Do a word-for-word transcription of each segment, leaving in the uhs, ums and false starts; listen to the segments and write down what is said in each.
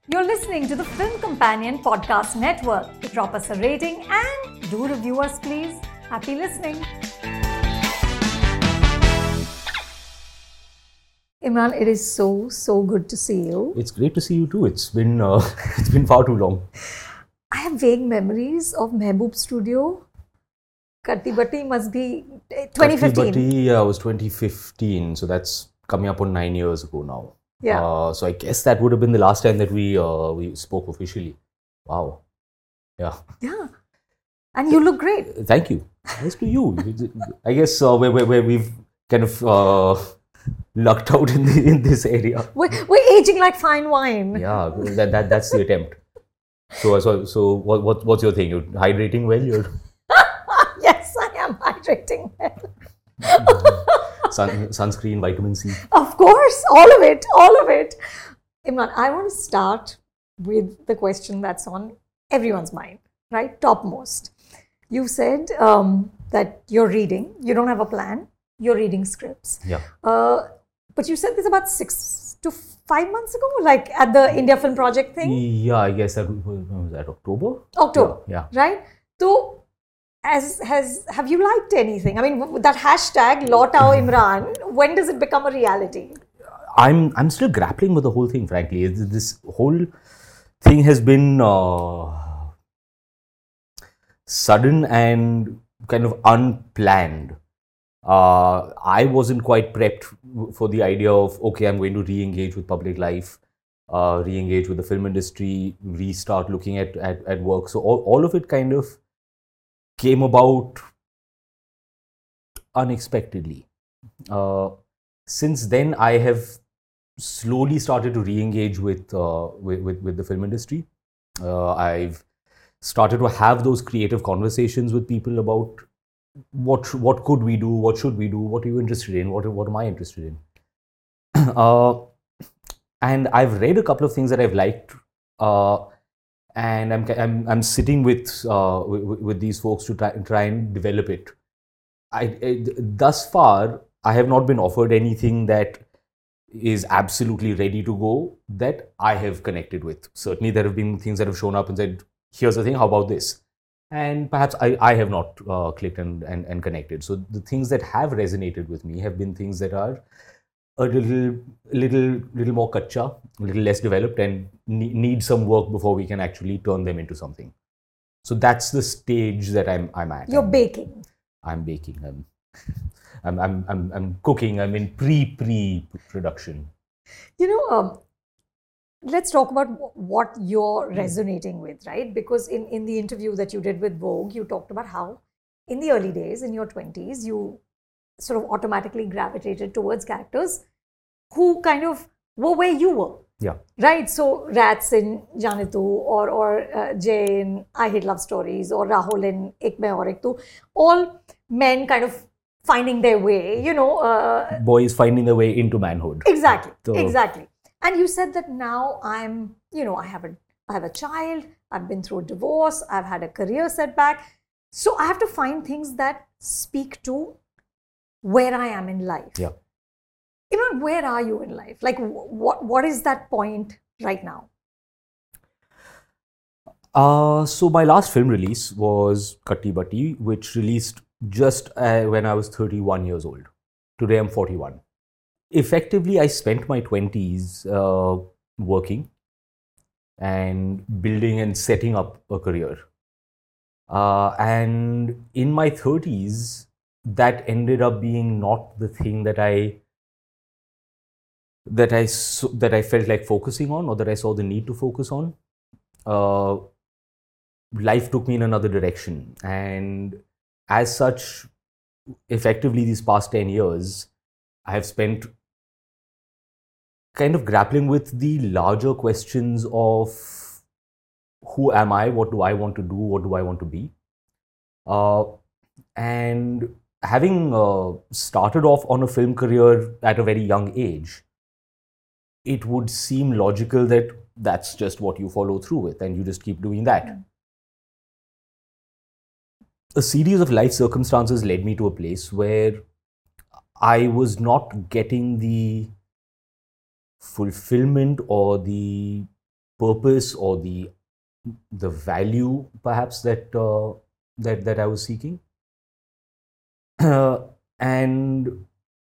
You're listening to the Film Companion Podcast Network. Drop us a rating and do review us, please. Happy listening. Imran, it is so, so good to see you. It's great to see you too. It's been uh, it's been far too long. I have vague memories of Mehboob Studio. Katti Batti must be twenty fifteen. Katti Batti uh, was twenty fifteen, so that's coming up on nine years ago now. Yeah. Uh, so I guess that would have been the last time that we uh, we spoke officially. Wow. Yeah. Yeah. And you look great. Thank you. Nice to you. I guess uh, where, where, where we've kind of uh, lucked out in the, in this area. We're, we're aging like fine wine. Yeah, that, that that's the attempt. So so so what, what what's your thing? You're hydrating well? You're Yes, I am hydrating well. Sun, sunscreen, vitamin C. Of course, all of it, all of it. Imran, I want to start with the question that's on everyone's mind, right? Topmost. You said um, that you're reading, you don't have a plan, you're reading scripts. Yeah. Uh, but you said this about six to five months ago, like at the India Film Project thing? Yeah, I guess that was, was that October? October, yeah, yeah. Right? So, as has have you liked anything? I mean, that hashtag Lautao Imran, when does it become a reality? I'm I'm still grappling with the whole thing, frankly. This whole thing has been uh, sudden and kind of unplanned. Uh, I wasn't quite prepped for the idea of, okay, I'm going to re-engage with public life, uh, re-engage with the film industry, restart looking at, at, at work. So all, all of it kind of came about unexpectedly. Uh, since then, I have slowly started to re-engage with, uh, with, with with the film industry. Uh, I've started to have those creative conversations with people about what what could we do, what should we do, what are you interested in, what what am I interested in. uh, and I've read a couple of things that I've liked. Uh, And I'm I'm I'm sitting with uh, with, with these folks to try, try and develop it. I, I thus far I have not been offered anything that is absolutely ready to go that I have connected with. Certainly, there have been things that have shown up and said, "Here's the thing. How about this?" And perhaps I, I have not uh, clicked and, and and connected. So the things that have resonated with me have been things that are a little, little, little more kacha, a little less developed, and ne- need some work before we can actually turn them into something. So that's the stage that I'm, I'm at. You're I'm, baking. I'm baking. I'm, I'm, I'm, I'm, I'm cooking. I'm in pre-pre production. You know, um, let's talk about what you're resonating with, right? Because in in the interview that you did with Vogue, you talked about how, in the early days, in your twenties, you sort of automatically gravitated towards characters who kind of were where you were. Yeah. Right? So Rats in Jaane Tu, or, or uh, Jay in I Hate Love Stories, or Rahul in Ek Main Aur Ek Tu, all men kind of finding their way, you know. Uh, Boys finding their way into manhood. Exactly. So, exactly. And you said that now I'm, you know, I have a, I have a child, I've been through a divorce, I've had a career setback. So I have to find things that speak to where I am in life. Yeah. You know, where are you in life? Like, what what is that point right now? Uh, so my last film release was Katti Batti, which released just uh, when I was thirty-one years old. Today I'm forty-one. Effectively, I spent my twenties uh, working and building and setting up a career. Uh, and in my thirties, that ended up being not the thing that I that I that I felt like focusing on, or that I saw the need to focus on. Uh, life took me in another direction, and as such, effectively these past ten years, I have spent kind of grappling with the larger questions of who am I, what do I want to do, what do I want to be, uh, and having uh, started off on a film career at a very young age, it would seem logical that that's just what you follow through with and you just keep doing that. Yeah. A series of life circumstances led me to a place where I was not getting the fulfillment or the purpose or the the value perhaps that uh, that that I was seeking. Uh, and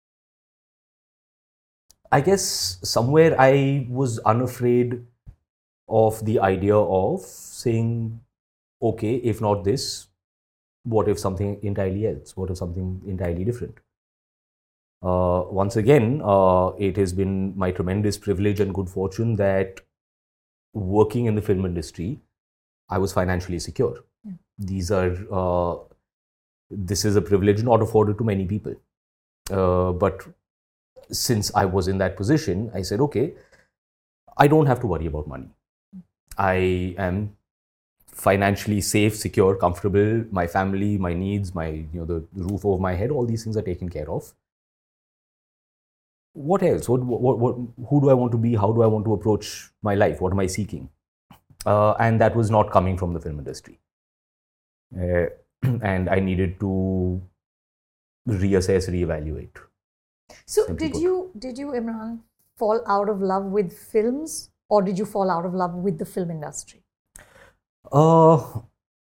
I guess somewhere I was unafraid of the idea of saying, okay, if not this, what if something entirely else? What if something entirely different? Uh, once again, uh, it has been my tremendous privilege and good fortune that working in the film industry, I was financially secure. Yeah. These are, uh, this is a privilege not afforded to many people. Uh, but since I was in that position, I said, okay, I don't have to worry about money. I am financially safe, secure, comfortable. My family, my needs, my, you know, the roof over my head, all these things are taken care of. What else? What, what, what, who do I want to be? How do I want to approach my life? What am I seeking? Uh, and that was not coming from the film industry. Uh, and I needed to reassess, reevaluate. So Simply did put. you, did you, Imran, fall out of love with films, or did you fall out of love with the film industry? Uh,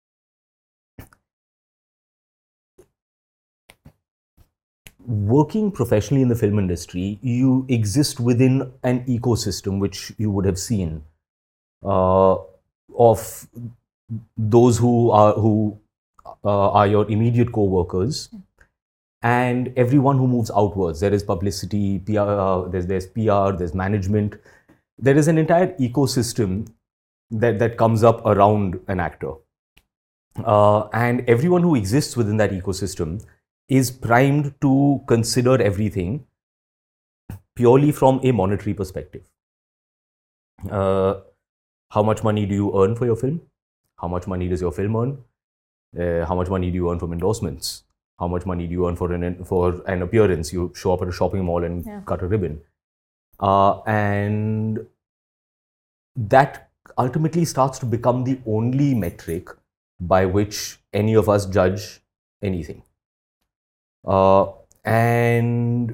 working professionally in the film industry, you exist within an ecosystem which you would have seen uh, of those who are who uh, are your immediate co-workers, and everyone who moves outwards. There is publicity, P R, uh, there's there's P R, there's management. There is an entire ecosystem that that comes up around an actor, uh, and everyone who exists within that ecosystem is primed to consider everything purely from a monetary perspective. Uh, how much money do you earn for your film? How much money does your film earn? Uh, how much money do you earn from endorsements? How much money do you earn for an for an appearance? You show up at a shopping mall and Yeah. cut a ribbon, uh, and that ultimately starts to become the only metric by which any of us judge anything. Uh, and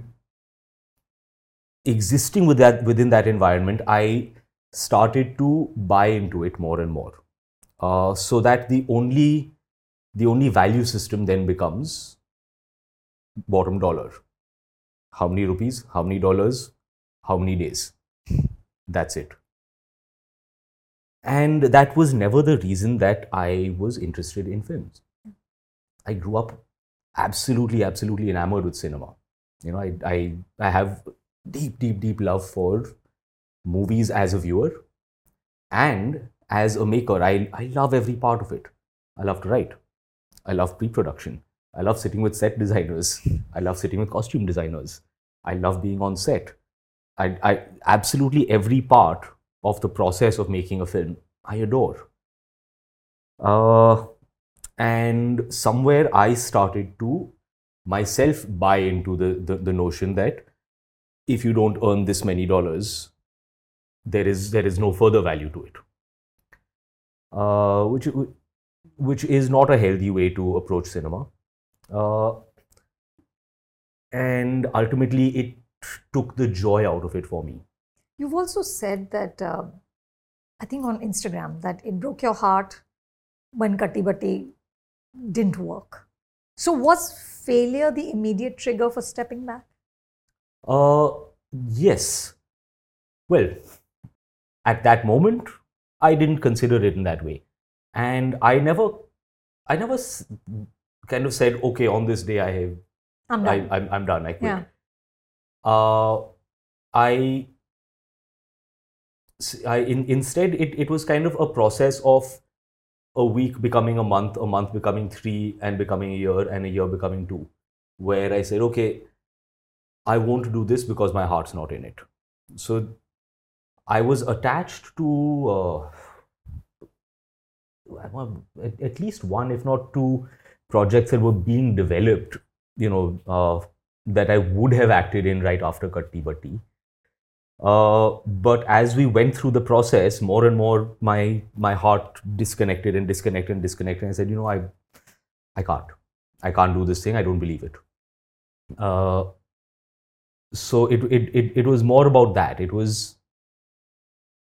existing with that within that environment, I started to buy into it more and more. Uh, so that the only the only value system then becomes bottom dollar. How many rupees? How many dollars? How many days? That's it. And that was never the reason that I was interested in films. I grew up absolutely, absolutely enamored with cinema. You know, I, I, I have deep, deep, deep love for movies as a viewer and as a maker. I, I love every part of it. I love to write. I love pre-production. I love sitting with set designers. I love sitting with costume designers. I love being on set. I, I absolutely every part of the process of making a film, I adore. Uh, and somewhere I started to myself buy into the, the, the notion that if you don't earn this many dollars, there is there is no further value to it. Uh, which which is not a healthy way to approach cinema. Uh, and ultimately, it took the joy out of it for me. You've also said that, uh, I think on Instagram, that it broke your heart when Katti Batti didn't work. So was failure the immediate trigger for stepping back? Uh, yes. Well, at that moment, I didn't consider it in that way. And I never, I never kind of said, okay, on this day I have, I'm I, done. I'm, I'm done, I quit. Yeah. Uh, I, I in, instead, it, it was kind of a process of a week becoming a month, a month becoming three, and becoming a year, and a year becoming two, where I said, okay, I won't do this because my heart's not in it. So I was attached to uh, at, at least one, if not two, projects that were being developed, you know, uh, that I would have acted in right after Katti Batti. Uh, but as we went through the process, more and more my my heart disconnected and disconnected and disconnected. And I said, you know, I I can't. I can't do this thing. I don't believe it. Uh, so it, it it it was more about that. It was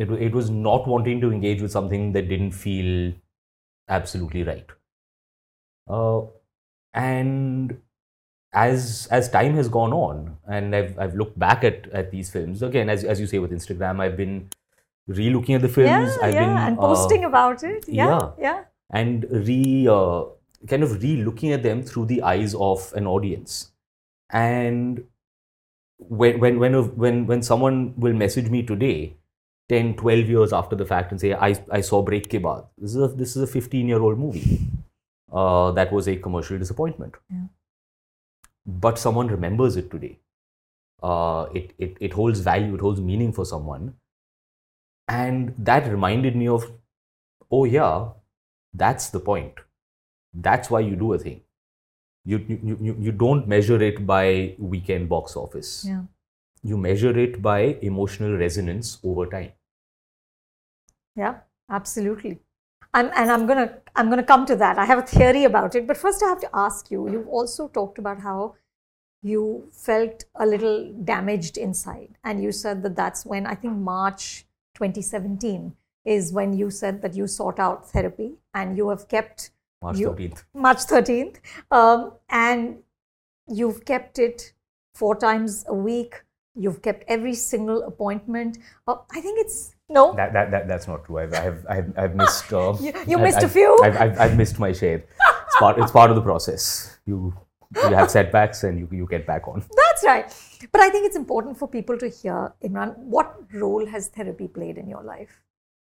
It, it was not wanting to engage with something that didn't feel absolutely right. Uh, and as as time has gone on, and I've I've looked back at at these films again, as as you say with Instagram, I've been re-looking at the films. Yeah, I've yeah, been and uh, posting about it. Yeah, yeah. yeah. and re uh, kind of re-looking at them through the eyes of an audience. And when when when a, when when someone will message me today, ten, twelve years after the fact, and say, I I saw Break Ke Baad. This is a this is a fifteen year old movie. Uh, that was a commercial disappointment. Yeah. But someone remembers it today. Uh, it, it it holds value, it holds meaning for someone. And that reminded me of, oh yeah, that's the point. That's why you do a thing. You you, you, you don't measure it by weekend box office. Yeah. You measure it by emotional resonance over time. Yeah, absolutely. I'm, and I'm gonna I'm gonna come to that. I have a theory about it, but first I have to ask you. You've also talked about how you felt a little damaged inside, and you said that that's when, I think March twenty seventeen is when you said that you sought out therapy, and you have kept March you, thirteenth. March thirteenth, um, and you've kept it four times a week. You've kept every single appointment. Uh, I think it's no. That, that, that that's not true. I've I've I've, I've missed. Uh, you you I've, missed I've, a few. I've, I've, I've missed my share. It's part it's part of the process. You you have setbacks and you you get back on. That's right. But I think it's important for people to hear, Imran, what role has therapy played in your life?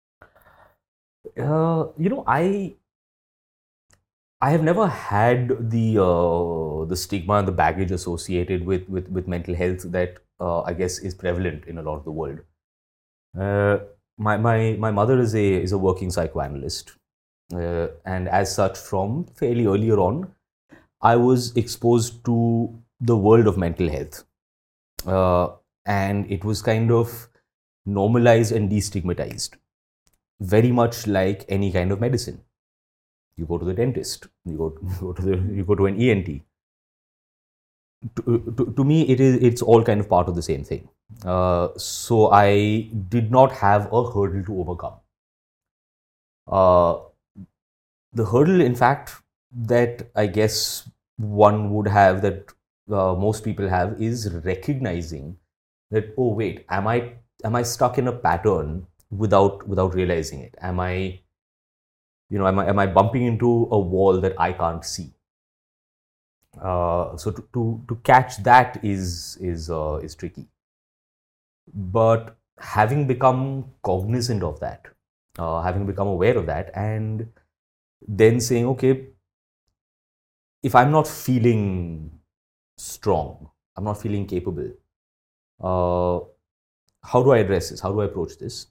Uh, you know, I I have never had the uh, the stigma and the baggage associated with with, with mental health that uh, I guess is prevalent in a lot of the world. Uh, my my my mother is a is a working psychoanalyst, uh, and as such, from fairly earlier on, I was exposed to the world of mental health, uh, and it was kind of normalized and destigmatized, very much like any kind of medicine. You go to the dentist, you go, you go to the, you go to an E N T. To, to, to me, it is it's all kind of part of the same thing. Uh, so I did not have a hurdle to overcome. Uh, the hurdle, in fact, that I guess one would have, that uh, most people have, is recognizing that, oh wait, am I am I stuck in a pattern without without realizing it? Am I You know, am I, am I bumping into a wall that I can't see? Uh, so to, to to catch that is is uh, is tricky. But having become cognizant of that, uh, having become aware of that, and then saying, okay, if I'm not feeling strong, I'm not feeling capable, uh, how do I address this? How do I approach this?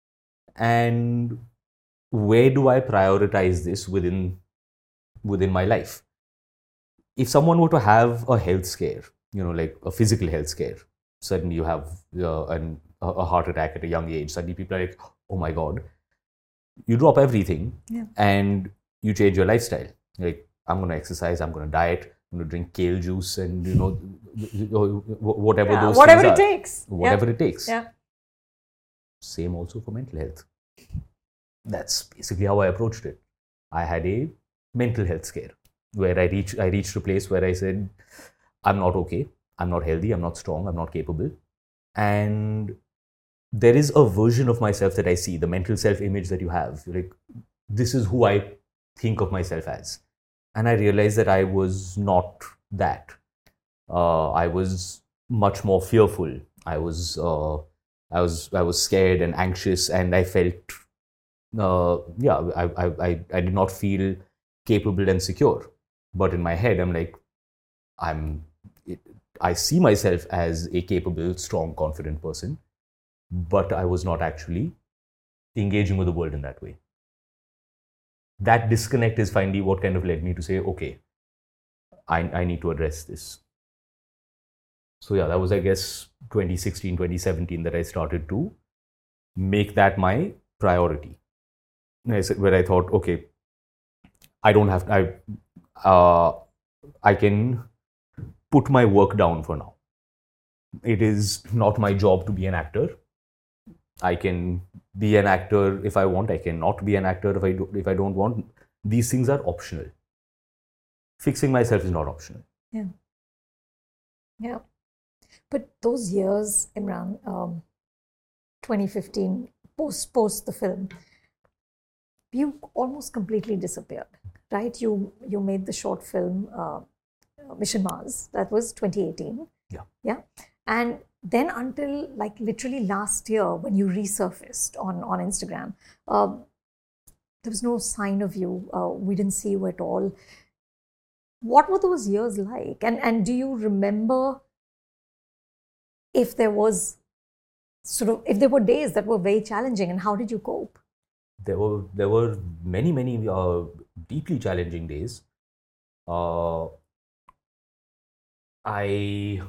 And where do I prioritize this within within my life? If someone were to have a health scare, you know, like a physical health scare, suddenly you have uh, an, a heart attack at a young age, suddenly people are like, oh my God, you drop everything Yeah. and you change your lifestyle. Like, I'm going to exercise, I'm going to diet, I'm going to drink kale juice and, you know, whatever Yeah, those whatever things it are. takes. Whatever Yeah. it takes. Yeah. Same also for mental health. That's basically how I approached it. I had a mental health scare where I reached I reached a place where I said, I'm not okay, I'm not healthy, I'm not strong, I'm not capable. And there is a version of myself that I see, the mental self-image that you have. You're like, this is who I think of myself as. And I realized that I was not that. Uh, I was much more fearful. I was uh, I was I was scared and anxious, and I felt uh, yeah, I, I I I did not feel capable and secure. But in my head, I'm like, I'm it, I see myself as a capable, strong, confident person, but I was not actually engaging with the world in that way. That disconnect is finally what kind of led me to say, okay, I, I need to address this. So yeah, that was, I guess, twenty sixteen, twenty seventeen that I started to make that my priority. Where I thought, okay, I don't have, I, uh, I can put my work down for now. It is not my job to be an actor. I can be an actor if I want. I can not be an actor if I do, if I don't want. These things are optional. Fixing myself is not optional. Yeah. Yeah. But those years, Imran, um, twenty fifteen, post post the film, you almost completely disappeared, right? You you made the short film uh, Mission Mars. That was twenty eighteen. Yeah. Yeah. And then until like literally last year, when you resurfaced on on Instagram, uh, there was no sign of you. Uh, we didn't see you at all. What were those years like? And and do you remember if there was sort of if there were days that were very challenging, and how did you cope? There were there were many many uh, deeply challenging days. Uh, I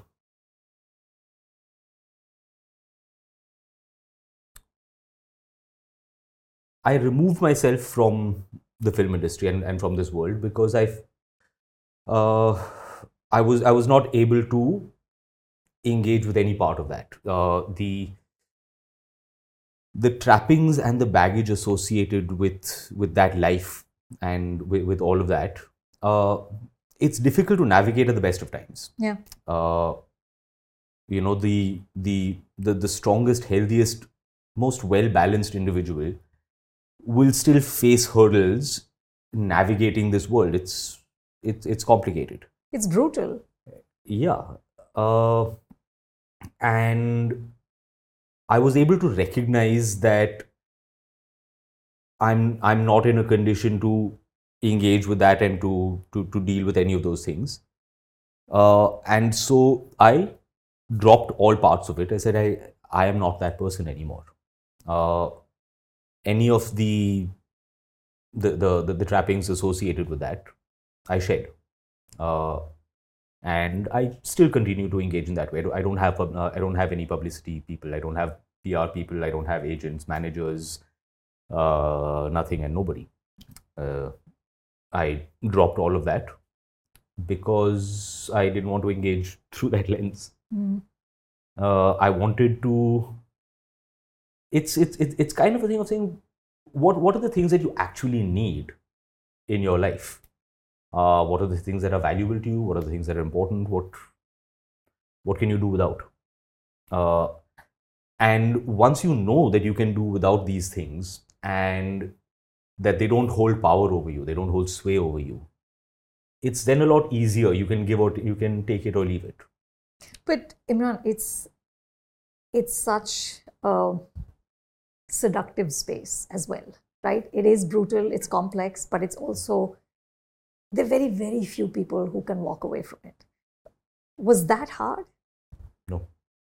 I removed myself from the film industry and, and from this world because I uh, I was I was not able to engage with any part of that. Uh, the the trappings and the baggage associated with with that life and with, with all of that, uh, it's difficult to navigate at the best of times. Yeah. Uh, you know, the the the the strongest, healthiest, most well balanced individual will still face hurdles navigating this world. It's it's it's complicated. It's brutal. Yeah. Uh, and I was able to recognize that I'm I'm not in a condition to engage with that and to to, to deal with any of those things. Uh, and so I dropped all parts of it. I said I I am not that person anymore. Uh, any of the the, the the the trappings associated with that, I shed. Uh, and I still continue to engage in that way. I don't have uh, I don't have any publicity people. I don't have P R people. I don't have agents, managers, uh, nothing and nobody. Uh, I dropped all of that because I didn't want to engage through that lens. Mm. Uh, I wanted to. It's it's it's it's kind of a thing of saying, what what are the things that you actually need in your life? Uh, what are the things that are valuable to you? What are the things that are important? What what can you do without? Uh, and once you know that you can do without these things and that they don't hold power over you, they don't hold sway over you, it's then a lot easier. You can give out, you can take it or leave it. But Imran, it's it's such a seductive space as well, right? It is brutal, it's complex, but it's also, there are very, very few people who can walk away from it. Was that hard? No.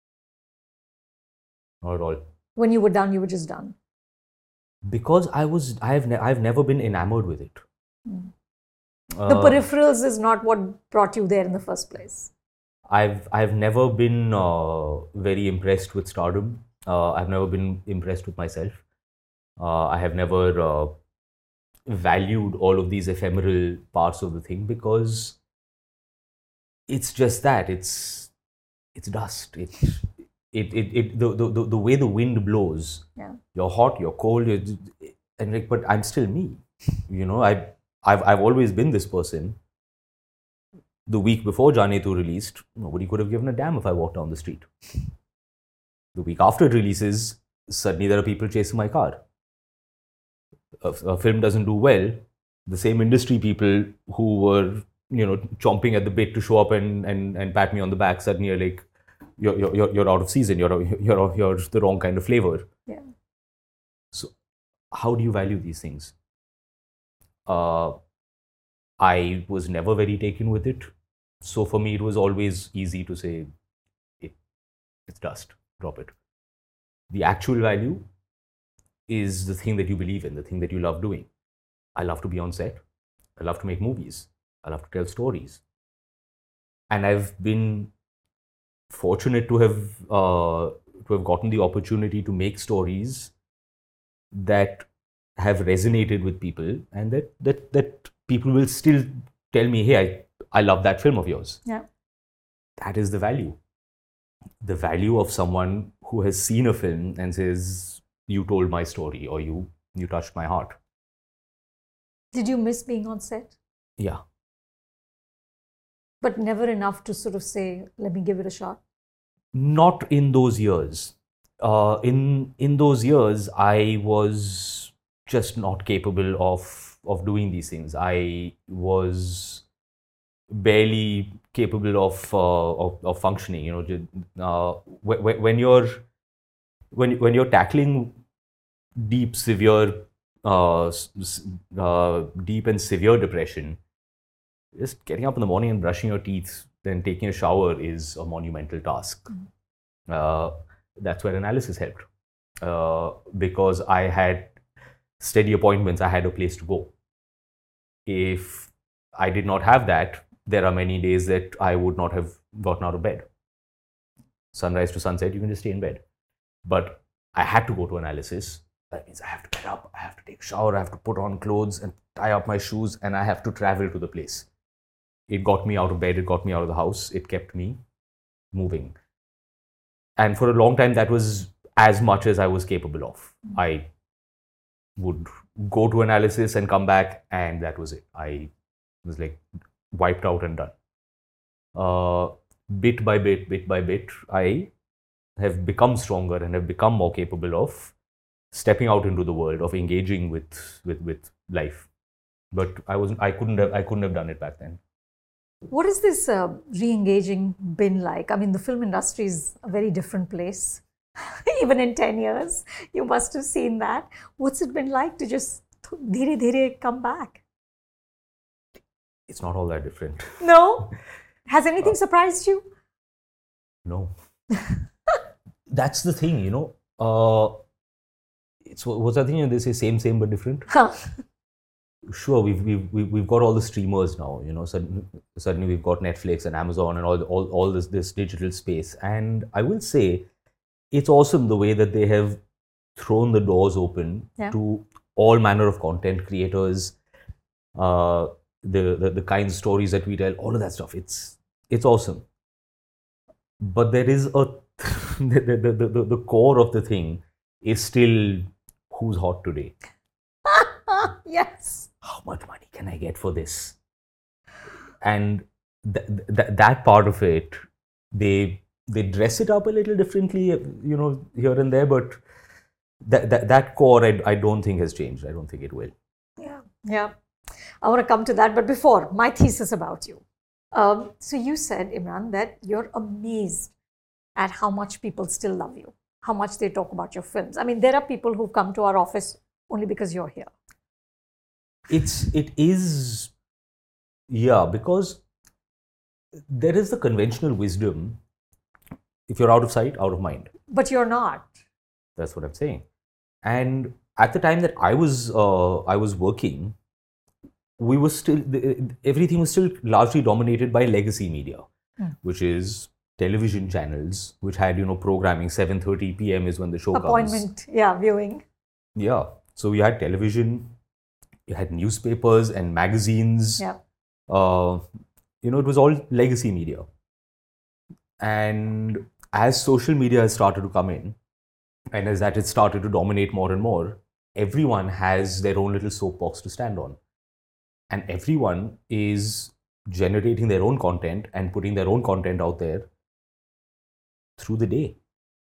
Not at all. When you were done, you were just done. Because I was, I have, ne- I've never been enamored with it. Mm. Uh, the peripherals is not what brought you there in the first place. I've, I've never been uh, very impressed with stardom. Uh, I've never been impressed with myself. Uh, I have never uh, valued all of these ephemeral parts of the thing because it's just that it's it's dust. It it it, it the, the the way the wind blows. Yeah. You're hot, you're cold, you're, and like, but I'm still me. You know, I I've I've always been this person. The week before Jaane Tu released, nobody could have given a damn if I walked down the street. The week after it releases, suddenly there are people chasing my car. A, a film doesn't do well, the same industry people who were, you know, chomping at the bit to show up and, and, and pat me on the back, suddenly are like, you're, you're, you're out of season, you're, you're, you're the wrong kind of flavor. Yeah. So how do you value these things? Uh, I was never very taken with it. So for me, it was always easy to say, it, it's dust, drop it. The actual value is the thing that you believe in, the thing that you love doing. I love to be on set. I love to make movies. I love to tell stories. And I've been fortunate to have uh, to have gotten the opportunity to make stories that have resonated with people, and that that that people will still tell me, hey, I, I love that film of yours. Yeah. That is the value. The value of someone who has seen a film and says, you told my story, or you you touched my heart. Did you miss being on set? Yeah. But never enough to sort of say, let me give it a shot? Not in those years. Uh, in in those years, I was just not capable of of doing these things. I was barely capable of uh, of, of functioning. You know, ju- uh, when, when you're when when you're tackling deep, severe, uh, s- s- uh, deep and severe depression, just getting up in the morning and brushing your teeth, then taking a shower is a monumental task. Uh, that's where analysis helped, uh, because I had steady appointments. I had a place to go. If I did not have that, there are many days that I would not have gotten out of bed. Sunrise to sunset, you can just stay in bed. But I had to go to analysis. That means I have to get up, I have to take a shower, I have to put on clothes and tie up my shoes, and I have to travel to the place. It got me out of bed, it got me out of the house, it kept me moving. And for a long time, that was as much as I was capable of. I would go to analysis and come back, and that was it. I was like wiped out and done. Uh, bit by bit, bit by bit, I have become stronger and have become more capable of stepping out into the world, of engaging with with, with life. But I wasn't. I couldn't have. I couldn't have done it back then. What has this uh, re-engaging been like? I mean, the film industry is a very different place. Even in ten years, you must have seen that. What's it been like to just dheere dheere come back? It's not all that different. No? Has anything uh, surprised you? No. That's the thing, you know. Uh, it's what's that thing they say, same, same but different. Huh. Sure, we've, we've we've got all the streamers now, you know. Suddenly, suddenly we've got Netflix and Amazon and all all all this this digital space. And I will say, it's awesome the way that they have thrown the doors open yeah. to all manner of content creators, uh, the, the the kinds of stories that we tell, all of that stuff. It's it's awesome. But there is a the, the, the, the, the core of the thing is still who's hot today. Yes. How much money can I get for this? And th- th- that part of it, they they dress it up a little differently, you know, here and there. But that that, that core, I, I don't think has changed. I don't think it will. Yeah, yeah. I want to come to that, but before, my thesis about you. Um, so you said, Imran, that you're amazed at how much people still love you, how much they talk about your films. I mean, there are people who've come to our office only because you're here. It's, it is, yeah, because there is the conventional wisdom, if you're out of sight, out of mind. But you're not. That's what I'm saying. And at the time that I was, uh, I was working, we were still, everything was still largely dominated by legacy media, hmm. which is television channels, which had, you know, programming. seven thirty p.m. is when the show Appointment, comes. Appointment, yeah, viewing. Yeah. So we had television, you had newspapers and magazines. Yeah. Uh, you know, it was all legacy media. And as social media has started to come in, and as that has started to dominate more and more, everyone has their own little soapbox to stand on. And everyone is generating their own content and putting their own content out there through the day.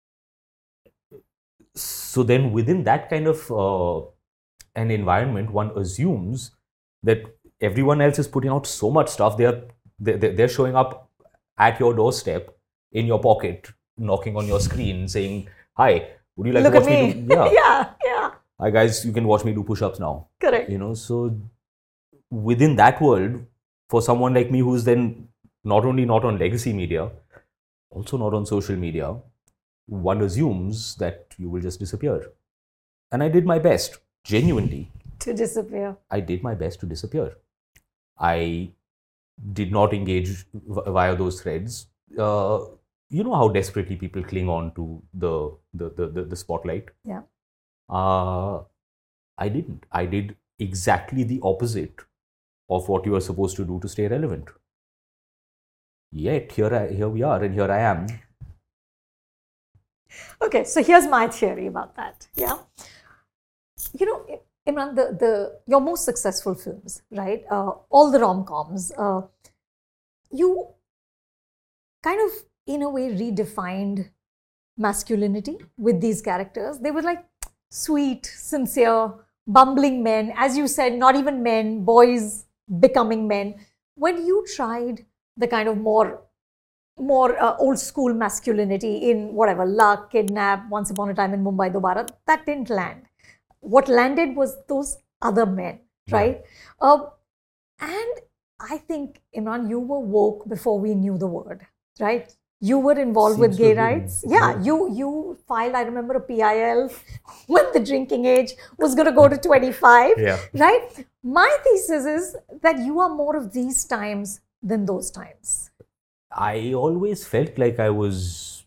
So then within that kind of uh, an environment, one assumes that everyone else is putting out so much stuff. They're, they're, they're showing up at your doorstep, in your pocket, knocking on your screen, saying, hi, would you like Look to watch me? me do? Yeah. yeah, yeah. Hi guys, you can watch me do push-ups now. Correct. You know, so within that world, for someone like me who's then not only not on legacy media, also not on social media, one assumes that you will just disappear. And I did my best, genuinely. To disappear. I did my best to disappear. I did not engage via those threads. Uh, you know how desperately people cling on to the the the, the, the spotlight? Yeah. Uh, I didn't. I did exactly the opposite of what you are supposed to do to stay relevant. Yet here I, here we are, and here I am, Okay, so here's my theory about that. Yeah. You know, Imran, the, the your most successful films, right? Uh, all the rom-coms, uh, you kind of, in a way, redefined masculinity with these characters. They were like sweet, sincere, bumbling men. As you said, not even men, boys becoming men. When you tried the kind of more more uh, old school masculinity in whatever, Luck, Kidnap, Once Upon a Time in Mumbai Dobara, that didn't land. What landed was those other men, right? Yeah. Uh, and I think, Imran, you were woke before we knew the word, right? You were involved Seems with gay rights. Yeah, yeah, you you filed, I remember, a P I L when the drinking age was going to go to twenty-five, yeah. right? My thesis is that you are more of these times than those times. I always felt like I was,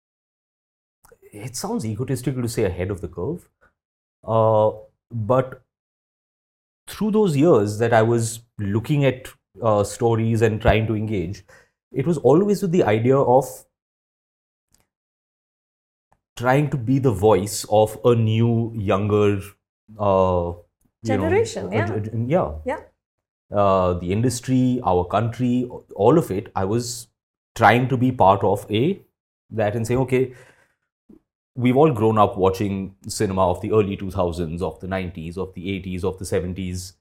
it sounds egotistical to say ahead of the curve, uh, but through those years that I was looking at uh, stories and trying to engage, it was always with the idea of trying to be the voice of a new, younger uh, generation. You know, yeah. A, a, yeah. Yeah. Uh, the industry, our country, all of it, I was trying to be part of a that and saying, okay, we've all grown up watching cinema of the early two thousands, of the nineties, of the eighties, of the seventies.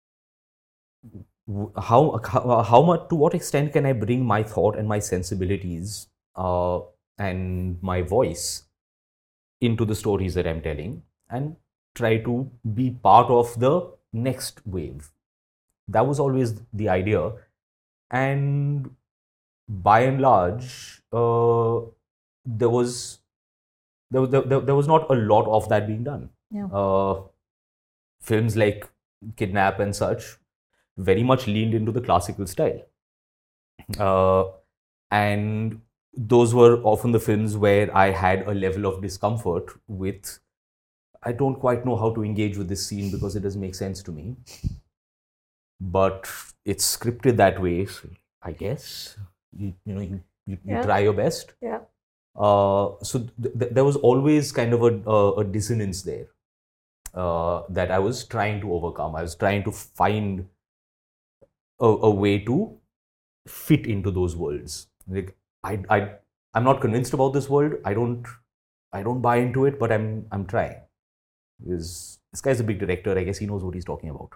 How, how, how much, to what extent can I bring my thought and my sensibilities uh, and my voice into the stories that I'm telling and try to be part of the next wave? That was always the idea. And by and large, uh, there was there was there, there was not a lot of that being done. Yeah. Uh, films like Kidnap and such very much leaned into the classical style, uh, and those were often the films where I had a level of discomfort with. I don't quite know how to engage with this scene because it doesn't make sense to me, but it's scripted that way, so I guess. You, you know, you, you, you yeah. try your best. Yeah. Uh, so th- th- there was always kind of a, a, a dissonance there uh, that I was trying to overcome. I was trying to find a, a way to fit into those worlds. Like I, I, I'm not convinced about this world. I don't, I don't buy into it, but I'm, I'm trying. Because this guy's a big director. I guess he knows what he's talking about.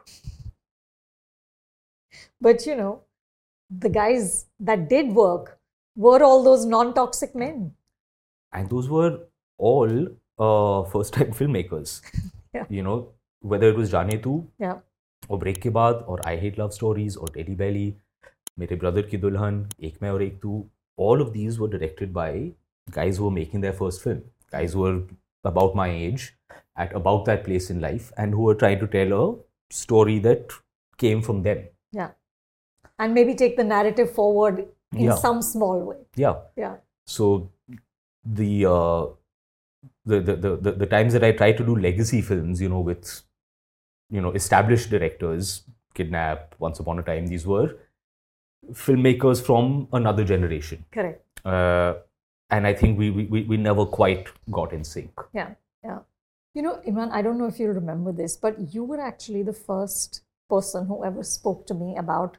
But you know, the guys that did work were all those non-toxic men. And those were all uh, first-time filmmakers. Yeah. You know, whether it was Jaane Tu, yeah. or Break Ke Baad, or I Hate Love Stories, or Teddy Belly, Mere Brother Ki Dulhan, Ek Main Aur Ek Tu, all of these were directed by guys who were making their first film. Guys who were about my age, at about that place in life, and who were trying to tell a story that came from them. Yeah. And maybe take the narrative forward in yeah. some small way. Yeah. Yeah. So the, uh, the, the, the, the, the times that I try to do legacy films, you know, with, you know, established directors, Kidnap, Once Upon a Time, these were filmmakers from another generation. Correct. Uh, and I think we, we, we never quite got in sync. Yeah. Yeah. You know, Imran, I don't know if you remember this, but you were actually the first person who ever spoke to me about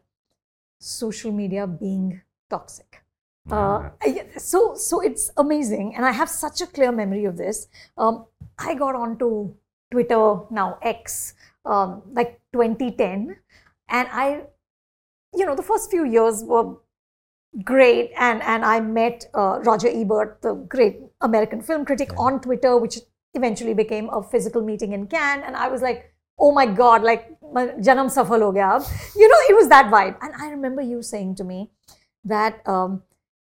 social media being toxic. Uh, so, so it's amazing, and I have such a clear memory of this. Um, I got onto Twitter, now X, um, like twenty ten, and I, you know, the first few years were great, and and I met uh, Roger Ebert, the great American film critic, yeah. on Twitter, which eventually became a physical meeting in Cannes, and I was like, oh my God, like, janam safal ho gaya ab. You know, it was that vibe. And I remember you saying to me that um,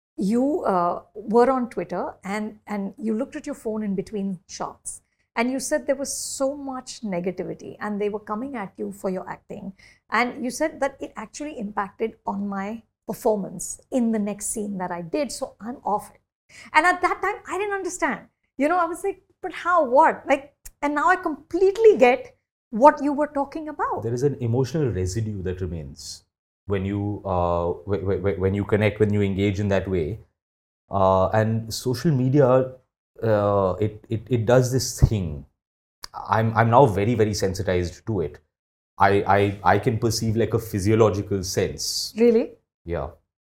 you uh, were on Twitter and, and you looked at your phone in between shots. And you said there was so much negativity and they were coming at you for your acting. And you said that it actually impacted on my performance in the next scene that I did. So I'm off it. And at that time, I didn't understand. You know, I was like, but how, what? Like, and now I completely get what you were talking about. There is an emotional residue that remains when you uh, when, when you connect, when you engage in that way. Uh, and social media, uh, it, it it does this thing. I'm I'm now very very sensitized to it. I I I can perceive like a physiological sense. Really? Yeah.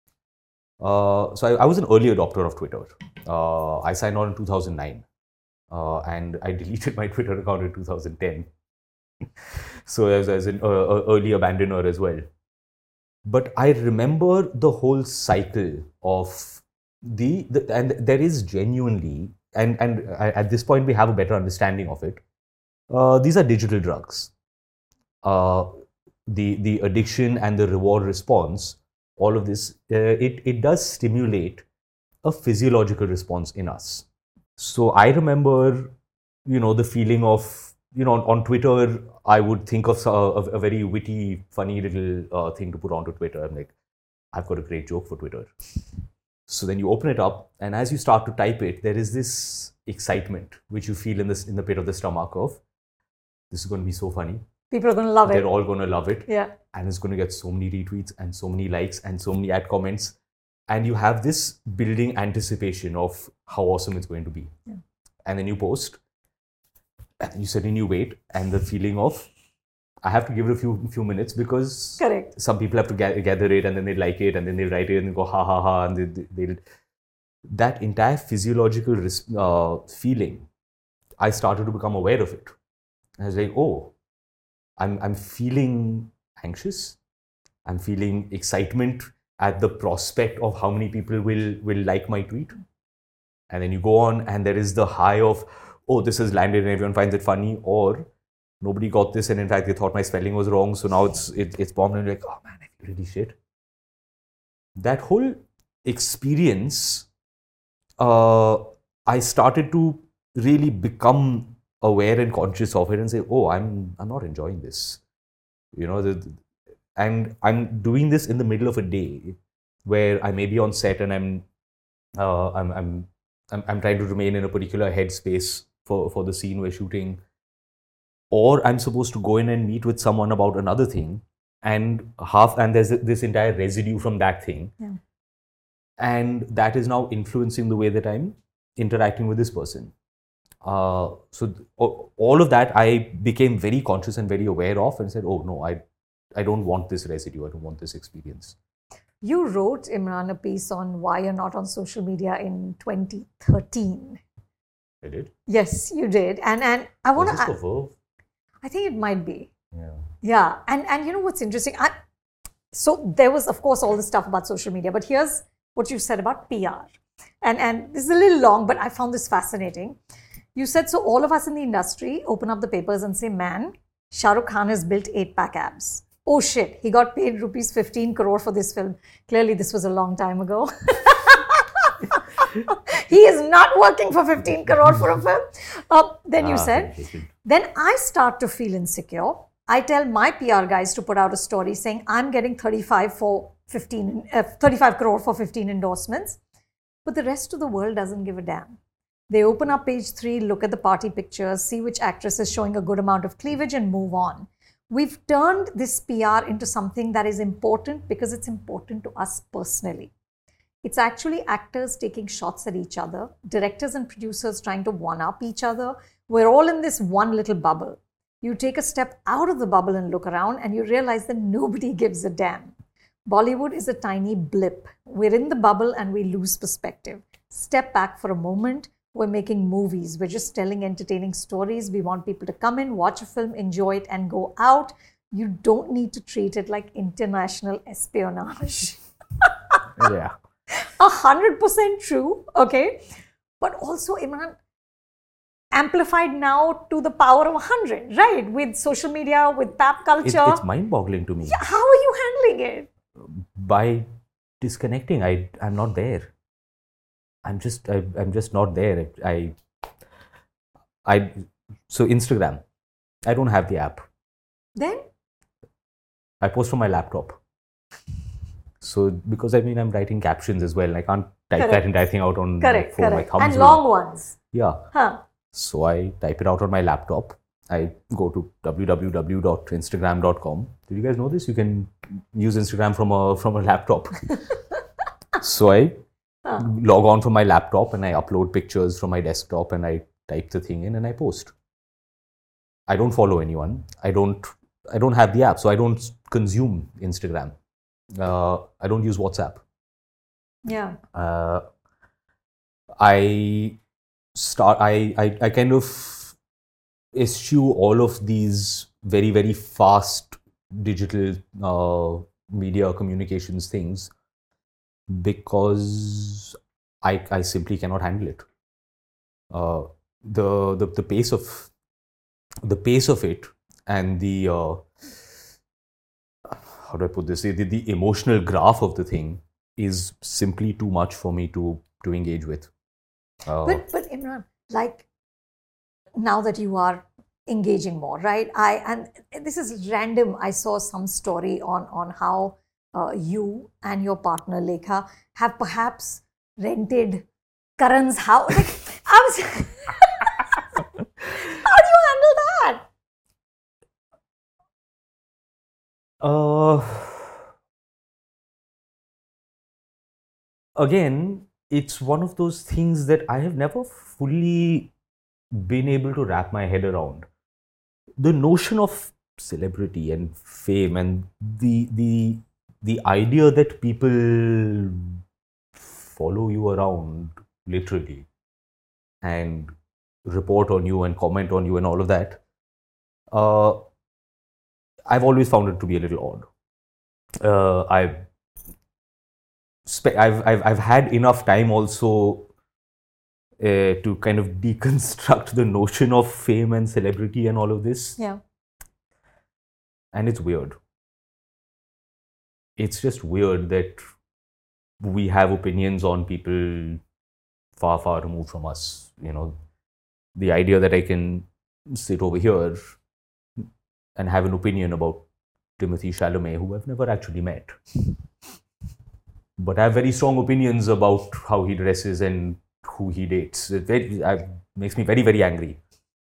Uh, so I, I was an early adopter of Twitter. Uh, I signed on in two thousand nine, uh, and I deleted my Twitter account in two thousand ten. So as as an uh, uh, early abandoner as well. But I remember the whole cycle of the, the and there is genuinely and and at this point we have a better understanding of it. Uh, these are digital drugs. Uh, the the addiction and the reward response, all of this, uh, it it does stimulate a physiological response in us. So I remember, you know, the feeling of, you know, on, on Twitter, I would think of a, a very witty, funny little uh, thing to put onto Twitter. I'm like, I've got a great joke for Twitter. So then you open it up, and as you start to type it, there is this excitement which you feel in this in the pit of the stomach of, this is going to be so funny. People are going to love They're it. They're all going to love it. Yeah. And it's going to get so many retweets and so many likes and so many ad comments. And you have this building anticipation of how awesome it's going to be. Yeah. And then you post, and you suddenly you wait, and the feeling of, I have to give it a few few minutes because Correct. Some people have to ga- gather it, and then they like it, and then they write it, and they go ha ha ha, and they, they, they'll that entire physiological res- uh, feeling, I started to become aware of it. I was like, oh, I'm I'm feeling anxious, I'm feeling excitement at the prospect of how many people will will like my tweet, and then you go on, and there is the high of, oh, this has landed and everyone finds it funny, or nobody got this, and in fact they thought my spelling was wrong, so now it's it, it's bombed, and you're like, oh man, I feel really shit. That whole experience, uh, I started to really become aware and conscious of it and say, oh, I'm I'm not enjoying this, you know, the, and I'm doing this in the middle of a day where I may be on set and I'm uh, I'm I'm I'm I'm trying to remain in a particular headspace for for the scene we're shooting. Or I'm supposed to go in and meet with someone about another thing, and half and there's this entire residue from that thing, yeah. And that is now influencing the way that I'm interacting with this person. Uh, so th- all of that I became very conscious and very aware of, and said, "Oh no, I, I don't want this residue. I don't want this experience." You wrote, Imran, a piece on why you're not on social media in twenty thirteen. I did. Yes, you did, and and I want Was to. this for Verve? I think it might be. Yeah. Yeah. And and you know what's interesting? I, so there was, of course, all this stuff about social media, but here's what you said about P R. And, and this is a little long, but I found this fascinating. You said, so all of us in the industry open up the papers and say, man, Shah Rukh Khan has built eight-pack abs. Oh shit, he got paid rupees fifteen crore for this film. Clearly, this was a long time ago. He is not working for fifteen crore for a film. Uh, then you ah, said, then I start to feel insecure. I tell my P R guys to put out a story saying I'm getting thirty-five for fifteen, uh, thirty-five crore for fifteen endorsements. But the rest of the world doesn't give a damn. They open up page three, look at the party pictures, see which actress is showing a good amount of cleavage and move on. We've turned this P R into something that is important because it's important to us personally. It's actually actors taking shots at each other, directors and producers trying to one-up each other. We're all in this one little bubble. You take a step out of the bubble and look around and you realize that nobody gives a damn. Bollywood is a tiny blip. We're in the bubble and we lose perspective. Step back for a moment. We're making movies. We're just telling entertaining stories. We want people to come in, watch a film, enjoy it, and go out. You don't need to treat it like international espionage. Yeah. A hundred percent true, okay? But also, Imran, amplified now to the power of a hundred, right? With social media, with pap culture. It, it's mind-boggling to me. Yeah, how are you handling it? By disconnecting. I, I'm not there. I'm just, I, I'm just not there. I, I, so Instagram, I don't have the app. Then? I post from my laptop. So, because I mean, I'm writing captions as well. I can't type correct. that entire thing out on correct, my phone. Correct. My and long ones. Yeah. Huh. So, I type it out on my laptop. I go to w w w dot instagram dot com. Did you guys know this? You can use Instagram from a from a laptop. So, I Huh. log on from my laptop and I upload pictures from my desktop and I type the thing in and I post. I don't follow anyone. I don't. I don't have the app, so I don't consume Instagram. Uh, I don't use WhatsApp. Yeah. Uh, I start. I, I I kind of eschew all of these very very fast digital uh, media communications things because I I simply cannot handle it. Uh, the the the pace of the pace of it and the uh, how do I put this? The, the emotional graph of the thing is simply too much for me to to engage with. Uh, But but Imran, like now that you are engaging more, right? I and this is random. I saw some story on on how uh, you and your partner Lekha have perhaps rented Karan's house. Like, I was, how do you handle that? uh, again, it's one of those things that I have never fully been able to wrap my head around. The notion of celebrity and fame and the the the idea that people follow you around literally and report on you and comment on you and all of that, uh, I've always found it to be a little odd. Uh, I've, spe- I've I've I've had enough time also uh, to kind of deconstruct the notion of fame and celebrity and all of this. Yeah. And it's weird. It's just weird that we have opinions on people far, far removed from us. You know, the idea that I can sit over here and have an opinion about Timothy Chalamet, who I've never actually met. But I have very strong opinions about how he dresses and who he dates. It very, it makes me very, very angry.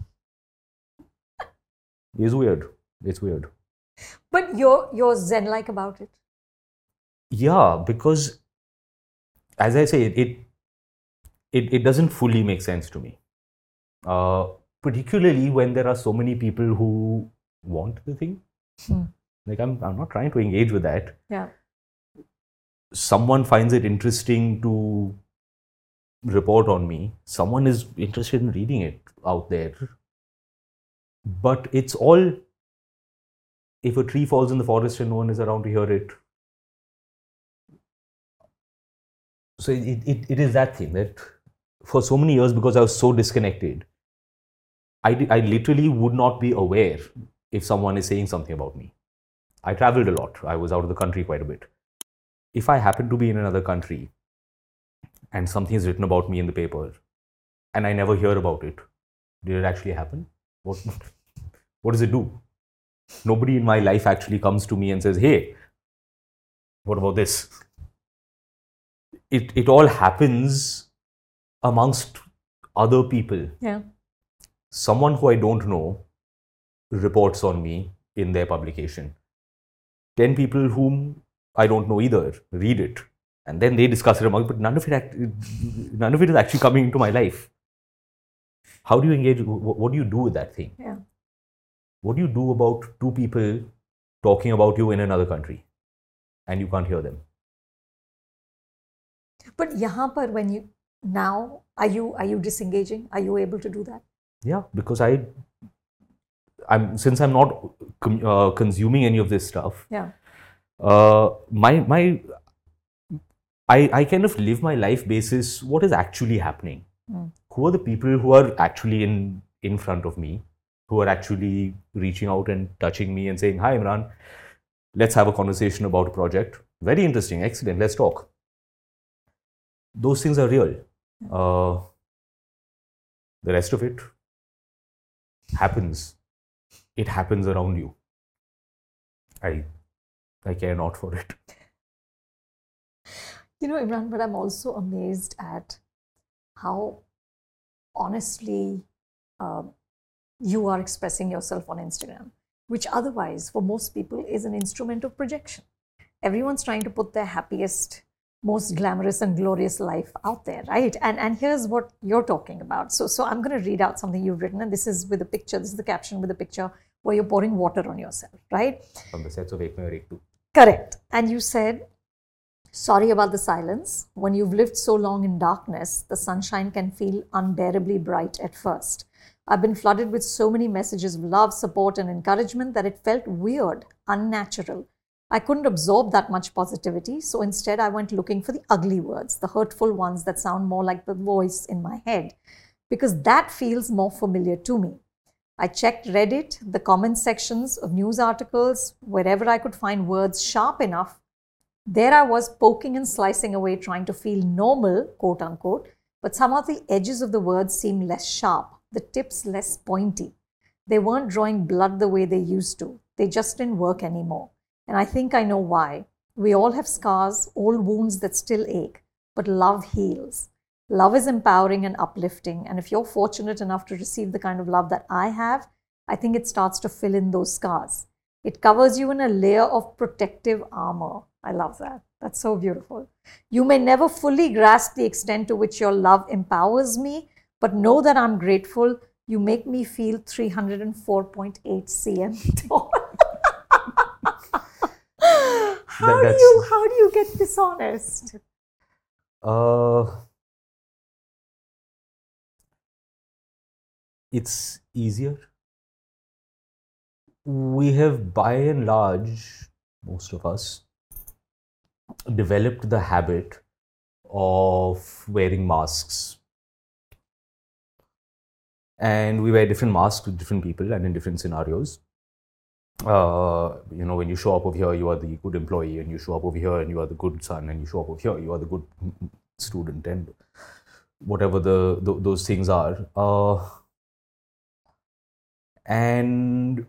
It's weird. It's weird. But you're you're zen-like about it. Yeah, because as I say, it it, it doesn't fully make sense to me. Uh, particularly when there are so many people who want the thing. Hmm. Like I'm I'm not trying to engage with that. Yeah. Someone finds it interesting to report on me. Someone is interested in reading it out there. But it's all, if a tree falls in the forest and no one is around to hear it. So it, it, it is that thing that for so many years, because I was so disconnected, I, I literally would not be aware if someone is saying something about me. I traveled a lot. I was out of the country quite a bit. If I happen to be in another country and something is written about me in the paper and I never hear about it, did it actually happen? What, what does it do? Nobody in my life actually comes to me and says, hey, what about this? It, it all happens amongst other people. Yeah. Someone who I don't know reports on me in their publication. ten people whom I don't know either read it, and then they discuss it among, but none of it, act, none of it is actually coming into my life. How do you engage? What, what do you do with that thing? Yeah. What do you do about two people talking about you in another country, and you can't hear them? But yahan par, when you now are you are you disengaging? Are you able to do that? Yeah, because I, I'm since I'm not uh, consuming any of this stuff. Yeah. Uh, my my, I I kind of live my life basis what is actually happening. Mm. Who are the people who are actually in in front of me, who are actually reaching out and touching me and saying, "Hi, Imran, let's have a conversation about a project. Very interesting, excellent. Let's talk." Those things are real. Uh, the rest of it happens. It happens around you. I I care not for it. You know, Imran, but I'm also amazed at how honestly uh, you are expressing yourself on Instagram, which otherwise for most people is an instrument of projection. Everyone's trying to put their happiest most glamorous and glorious life out there, right? And and here's what you're talking about. So so I'm going to read out something you've written, and this is with a picture. This is the caption with a picture where you're pouring water on yourself, right? From the sets of Ek Mein Aur Ek Tu. Correct. And you said, sorry about the silence. When you've lived so long in darkness, the sunshine can feel unbearably bright at first. I've been flooded with so many messages of love, support, and encouragement that it felt weird, unnatural. I couldn't absorb that much positivity, so instead I went looking for the ugly words, the hurtful ones that sound more like the voice in my head, because that feels more familiar to me. I checked Reddit, the comment sections of news articles, wherever I could find words sharp enough. There I was poking and slicing away, trying to feel normal, quote unquote, but somehow the edges of the words seemed less sharp, the tips less pointy. They weren't drawing blood the way they used to. They just didn't work anymore. And I think I know why. We all have scars, old wounds that still ache, but love heals. Love is empowering and uplifting. And if you're fortunate enough to receive the kind of love that I have, I think it starts to fill in those scars. It covers you in a layer of protective armor. I love that. That's so beautiful. You may never fully grasp the extent to which your love empowers me, but know that I'm grateful. You make me feel three hundred four point eight centimeters tall. How That- do you how do you get dishonest? Uh, it's easier. We have, by and large, most of us, developed the habit of wearing masks. And we wear different masks with different people and in different scenarios. Uh, you know, when you show up over here, you are the good employee, and you show up over here, and you are the good son, and you show up over here, you are the good student, and whatever the, the those things are. Uh, and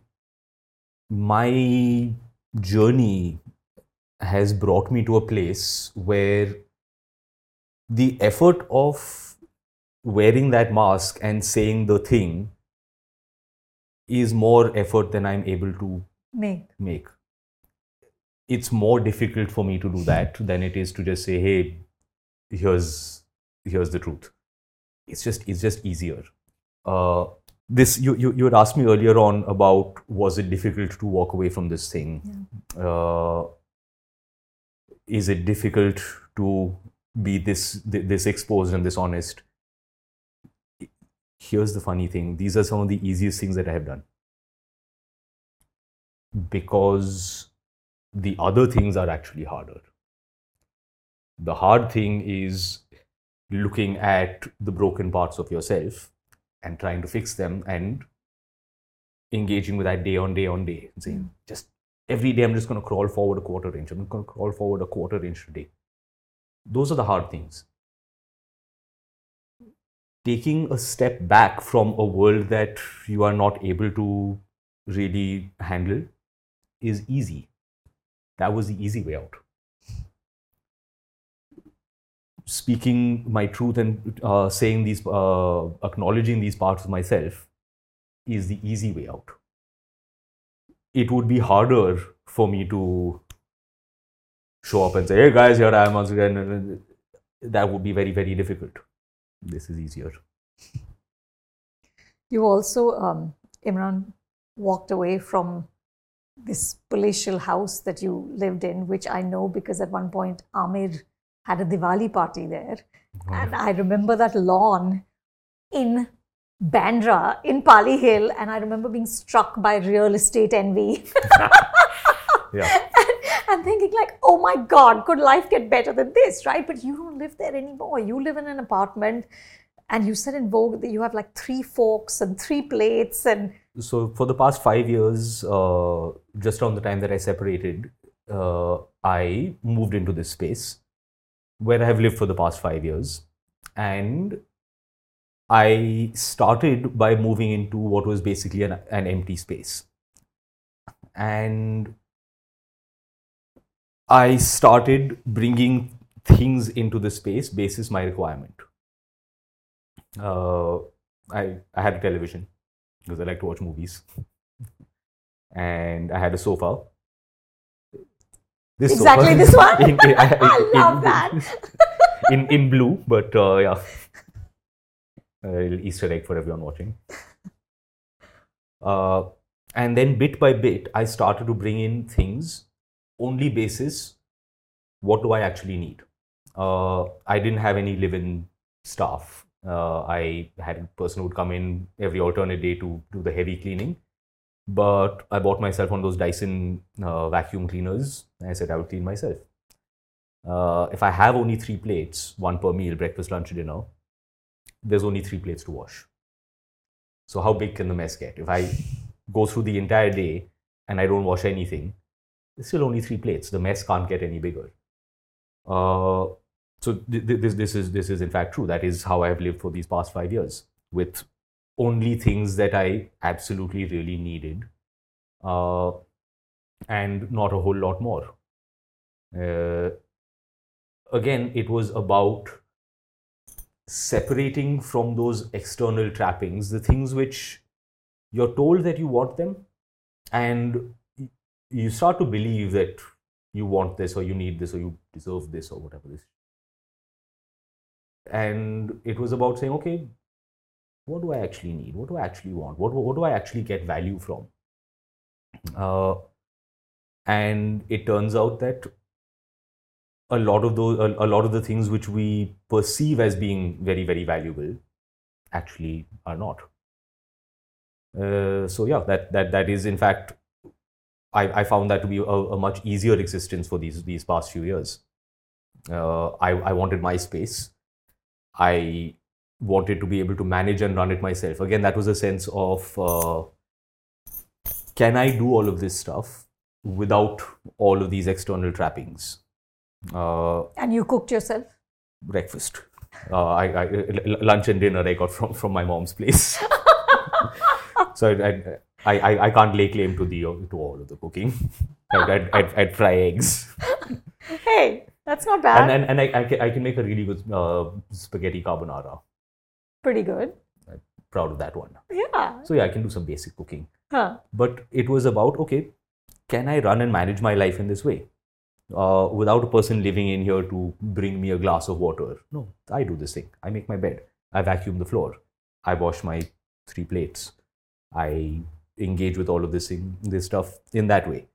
my journey has brought me to a place where the effort of wearing that mask and saying the thing is more effort than I'm able to Make. make. It's more difficult for me to do that than it is to just say, hey, here's here's the truth. It's just it's just easier. Uh, this you, you you had asked me earlier on about, was it difficult to walk away from this thing? Yeah. Uh, is it difficult to be this this exposed and this honest? Here's the funny thing. These are some of the easiest things that I have done. Because the other things are actually harder. The hard thing is looking at the broken parts of yourself and trying to fix them and engaging with that day on day on day. And saying, mm. just every day I'm just going to crawl forward a quarter inch. I'm going to crawl forward a quarter inch a day. Those are the hard things. Taking a step back from a world that you are not able to really handle is easy. That was the easy way out. Speaking my truth and uh, saying these, uh, acknowledging these parts of myself is the easy way out. It would be harder for me to show up and say, hey guys, here I am once again. That would be very, very difficult. This is easier. You also, um, Imran, walked away from this palatial house that you lived in, which I know because at one point Amir had a Diwali party there. Oh. And I remember that lawn in Bandra, in Pali Hill, and I remember being struck by real estate envy. Yeah. And thinking like, oh my God, could life get better than this, right? But you don't live there anymore. You live in an apartment, and you said in Vogue that you have like three forks and three plates. And so for the past five years, uh, just around the time that I separated, uh, I moved into this space where I have lived for the past five years. And I started by moving into what was basically an, an empty space. And I started bringing things into the space basis my requirement. Uh, I, I had a television because I like to watch movies. And I had a sofa. This exactly sofa. This one. in, in, I, in, I love in, that. in in blue, but uh, yeah, a little Easter egg for everyone watching. Uh, and then bit by bit, I started to bring in things only basis what do I actually need. Uh, I didn't have any live-in staff. Uh, I had a person who would come in every alternate day to do the heavy cleaning. But I bought myself one of those Dyson uh, vacuum cleaners, and I said I would clean myself. Uh, if I have only three plates, one per meal, breakfast, lunch, dinner, there's only three plates to wash. So how big can the mess get? If I go through the entire day and I don't wash anything, there's still only three plates. The mess can't get any bigger. Uh, so th- th- this this is this is in fact true. That is how I've lived for these past five years, with only things that I absolutely really needed, uh, and not a whole lot more. Uh, again, it was about separating from those external trappings the things which you're told that you want them, and you start to believe that you want this, or you need this, or you deserve this, or whatever this. And it was about saying, okay, what do I actually need? What do I actually want? What, what do I actually get value from? Uh, and it turns out that a lot of those, a, a lot of the things which we perceive as being very, very valuable actually are not. Uh, so yeah, that that that is in fact, I, I found that to be a, a much easier existence for these these past few years. Uh, I I wanted my space. I wanted to be able to manage and run it myself. Again, that was a sense of uh, can I do all of this stuff without all of these external trappings? Uh, and you cooked yourself? Breakfast. Uh, I, I, lunch and dinner I got from, from my mom's place. So I, I, I, I can't lay claim to the to all of the cooking. I'd, I'd, I'd, I'd fry eggs. Hey, that's not bad. And, and, and I, I, can, I can make a really good uh, spaghetti carbonara. Pretty good. I'm proud of that one. Yeah. So yeah, I can do some basic cooking. Huh. But it was about, okay, can I run and manage my life in this way? Uh, without a person living in here to bring me a glass of water. No, I do this thing. I make my bed. I vacuum the floor. I wash my three plates. I engage with all of this thing, this stuff in that way.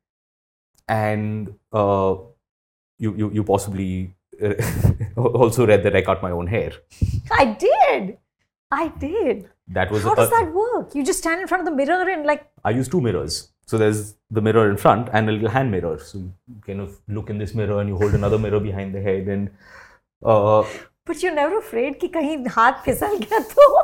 And uh, you, you, you possibly also read that I cut my own hair. I did. I did. That was How a, does that work? You just stand in front of the mirror and like... I use two mirrors. So there's the mirror in front and a little hand mirror. So you kind of look in this mirror and you hold another mirror behind the head and... Uh, but you're never afraid कि कहीं हाथ फिसल गया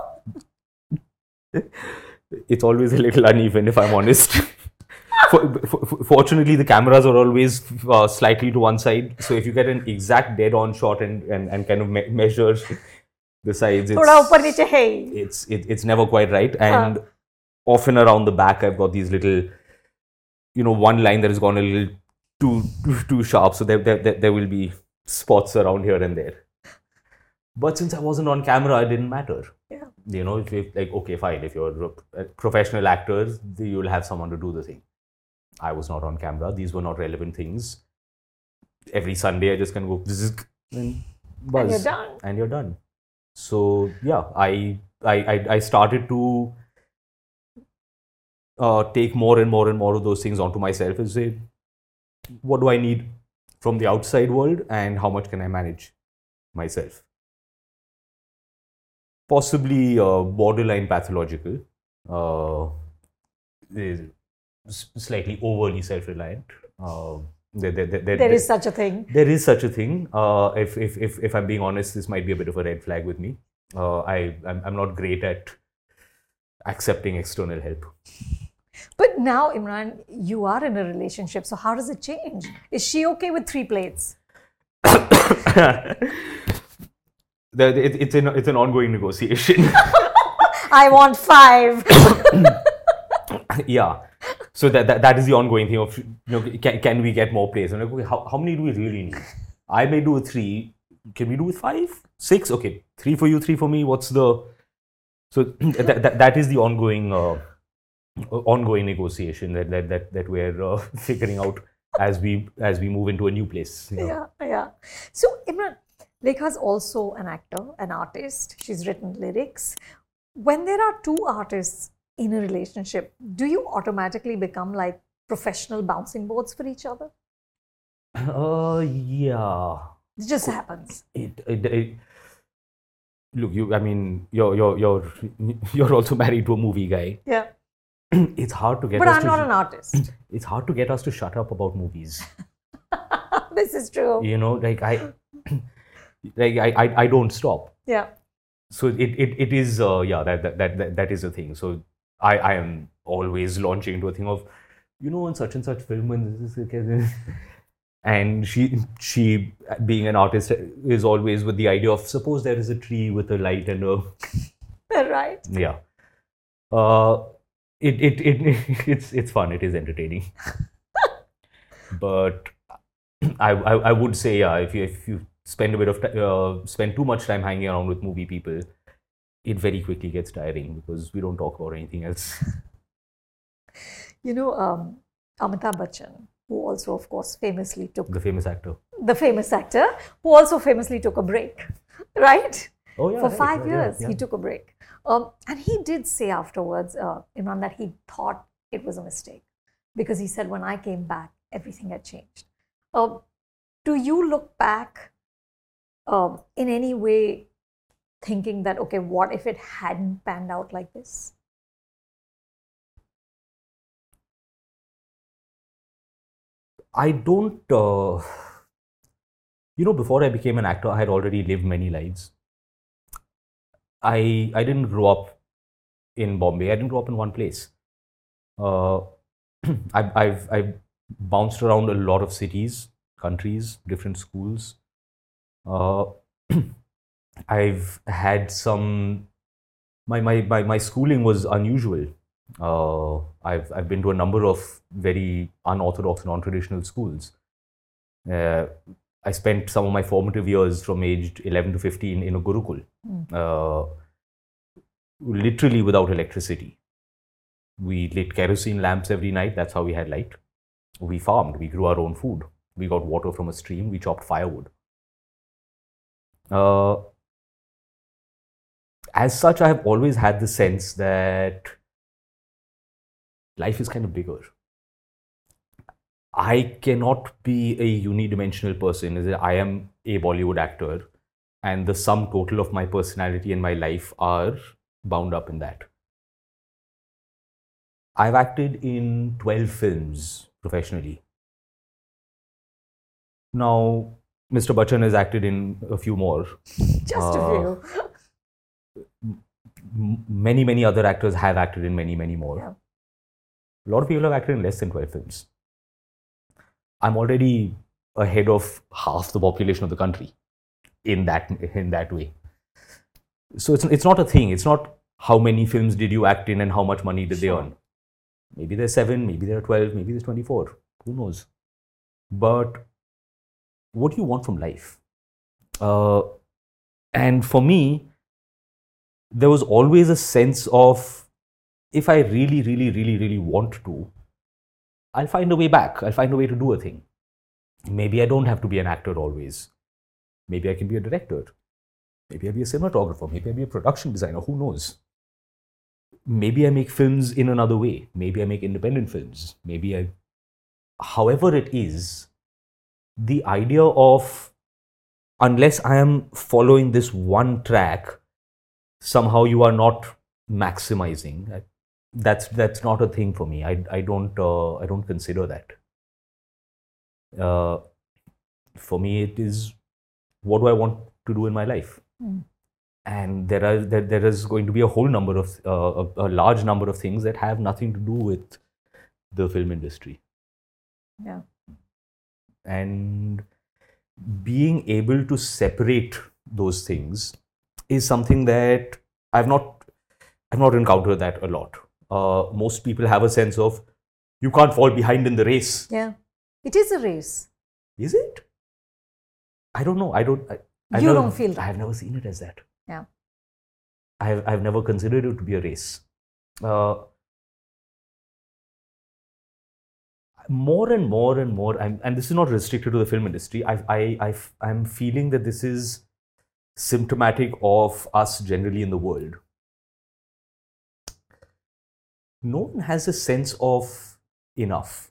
तो? It's always a little uneven, if I'm honest. for, for, fortunately, the cameras are always uh, slightly to one side. So if you get an exact dead-on shot and, and, and kind of me- measure the sides, it's, थोड़ा ऊपर नीचे है ही. it's, it, it's never quite right. And huh. often around the back, I've got these little, you know, one line that has gone a little too too sharp. So there, there, there will be spots around here and there. But since I wasn't on camera, it didn't matter. Yeah. You know, if you like, okay, fine. If you're a professional actor, you'll have someone to do the thing. I was not on camera. These were not relevant things. Every Sunday, I just kind of go, this is, and buzz. And you're done. And you're done. So, yeah, I, I, I, I started to uh, take more and more and more of those things onto myself and say, what do I need from the outside world and how much can I manage myself? Possibly uh, borderline pathological, uh, slightly overly self-reliant. Uh, there, there, there, there, there is such a thing. There is such a thing. Uh, if, if, if, if I'm being honest, this might be a bit of a red flag with me. Uh, I, I'm, I'm not great at accepting external help. But now, Imran, you are in a relationship. So how does it change? Is she okay with three plates? The, it, it's, an, it's an ongoing negotiation. I want five. Yeah. So that, that that is the ongoing thing of, you know, can, can we get more plates? I'm like, okay, how, how many do we really need? I may do with three. Can we do with five? Six? Okay. Three for you, three for me. What's the... So that, that, that is the ongoing uh, ongoing negotiation that, that, that, that we're uh, figuring out as we as we move into a new place. You know? Yeah, yeah. So Imran, Rekha's also an actor, an artist. She's written lyrics. When there are two artists in a relationship, do you automatically become like professional bouncing boards for each other? Uh, yeah. It just happens. It, it, it look, you. I mean, you're you're you're you're also married to a movie guy. Yeah. It's hard to get. But us I'm to, not an artist. It's hard to get us to shut up about movies. This is true. You know, like I, like I, I, I don't stop. Yeah. So it, it, it is, uh, yeah, that, that, that, that, that is a thing. So I, I am always launching into a thing of, you know, in such and such film, and this is, and she, she being an artist is always with the idea of, suppose there is a tree with a light and a, Right. yeah. Uh, it, it, it, it's, it's fun. It is entertaining. But I, I, I would say, yeah, if you, if you spend a bit of t- uh, spend too much time hanging around with movie people, it very quickly gets tiring because we don't talk about anything else. You know, um, Amitabh Bachchan, who also, of course, famously took The famous actor. the famous actor, who also famously took a break, right? Oh yeah. For right, five right, years, yeah, he yeah. took a break. Um, and he did say afterwards, uh, Imran, that he thought it was a mistake because he said, when I came back, everything had changed. Um, do you look back um, in any way thinking that, okay, what if it hadn't panned out like this? I don't. Uh, you know, before I became an actor, I had already lived many lives. I I didn't grow up in Bombay. I didn't grow up in one place. Uh, I've, I've I've bounced around a lot of cities, countries, different schools. Uh, I've had some. My, my my my schooling was unusual. Uh, I've I've been to a number of very unorthodox, non-traditional schools. Uh, I spent some of my formative years from aged eleven to fifteen in a Gurukul, Mm. uh, literally without electricity. We lit kerosene lamps every night. That's how we had light. We farmed. We grew our own food. We got water from a stream. We chopped firewood. Uh, as such, I have always had the sense that life is kind of bigger. I cannot be a unidimensional person. Is that I am a Bollywood actor, and the sum total of my personality and my life are bound up in that. I've acted in twelve films professionally. Now, Mister Bachchan has acted in a few more. Just Uh, a few. M- many, many other actors have acted in many, many more. Yeah. A lot of people have acted in less than twelve films. I'm already ahead of half the population of the country in that in that way. So it's it's not a thing. It's not how many films did you act in and how much money did they Sure. earn. Maybe there's seven, maybe there are twelve, maybe there's twenty-four. Who knows? But what do you want from life? Uh, and for me, there was always a sense of, if I really, really, really, really want to, I'll find a way back. I'll find a way to do a thing. Maybe I don't have to be an actor always. Maybe I can be a director. Maybe I'll be a cinematographer. Maybe I'll be a production designer. Who knows? Maybe I make films in another way. Maybe I make independent films. Maybe I, however it is, the idea of, unless I am following this one track, somehow you are not maximizing. That's that's not a thing for me. I I don't uh, I don't consider that. Uh, for me, it is, what do I want to do in my life? Mm. And there are there, there is going to be a whole number of uh, a, a large number of things that have nothing to do with the film industry. Yeah. And being able to separate those things is something that I've not I've not encountered that a lot. Uh, most people have a sense of, you can't fall behind in the race. Yeah. It is a race. Is it? I don't know. I don't. I, I've You never, don't feel that. I've never seen it as that. Yeah. I've I've never considered it to be a race. Uh, more and more and more, I'm, and this is not restricted to the film industry, I, I, I, I'm feeling that this is symptomatic of us generally in the world. No one has a sense of enough.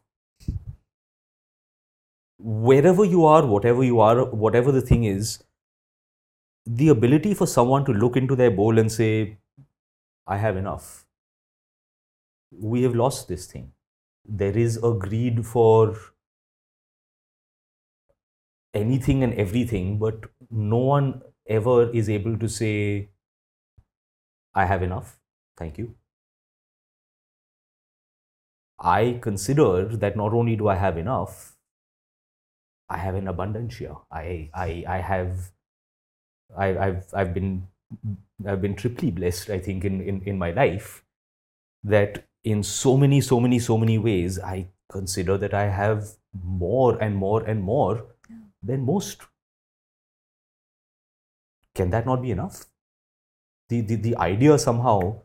Wherever you are, whatever you are, whatever the thing is, the ability for someone to look into their bowl and say, I have enough. We have lost this thing. There is a greed for anything and everything, but no one ever is able to say, I have enough. Thank you. I consider that not only do I have enough, I have an abundancia. I, I, I have, I, I've, I've been, I've been triply blessed, I think, in, in, in my life, that in so many, so many, so many ways, I consider that I have more and more and more yeah. than most. Can that not be enough? The, the, the idea somehow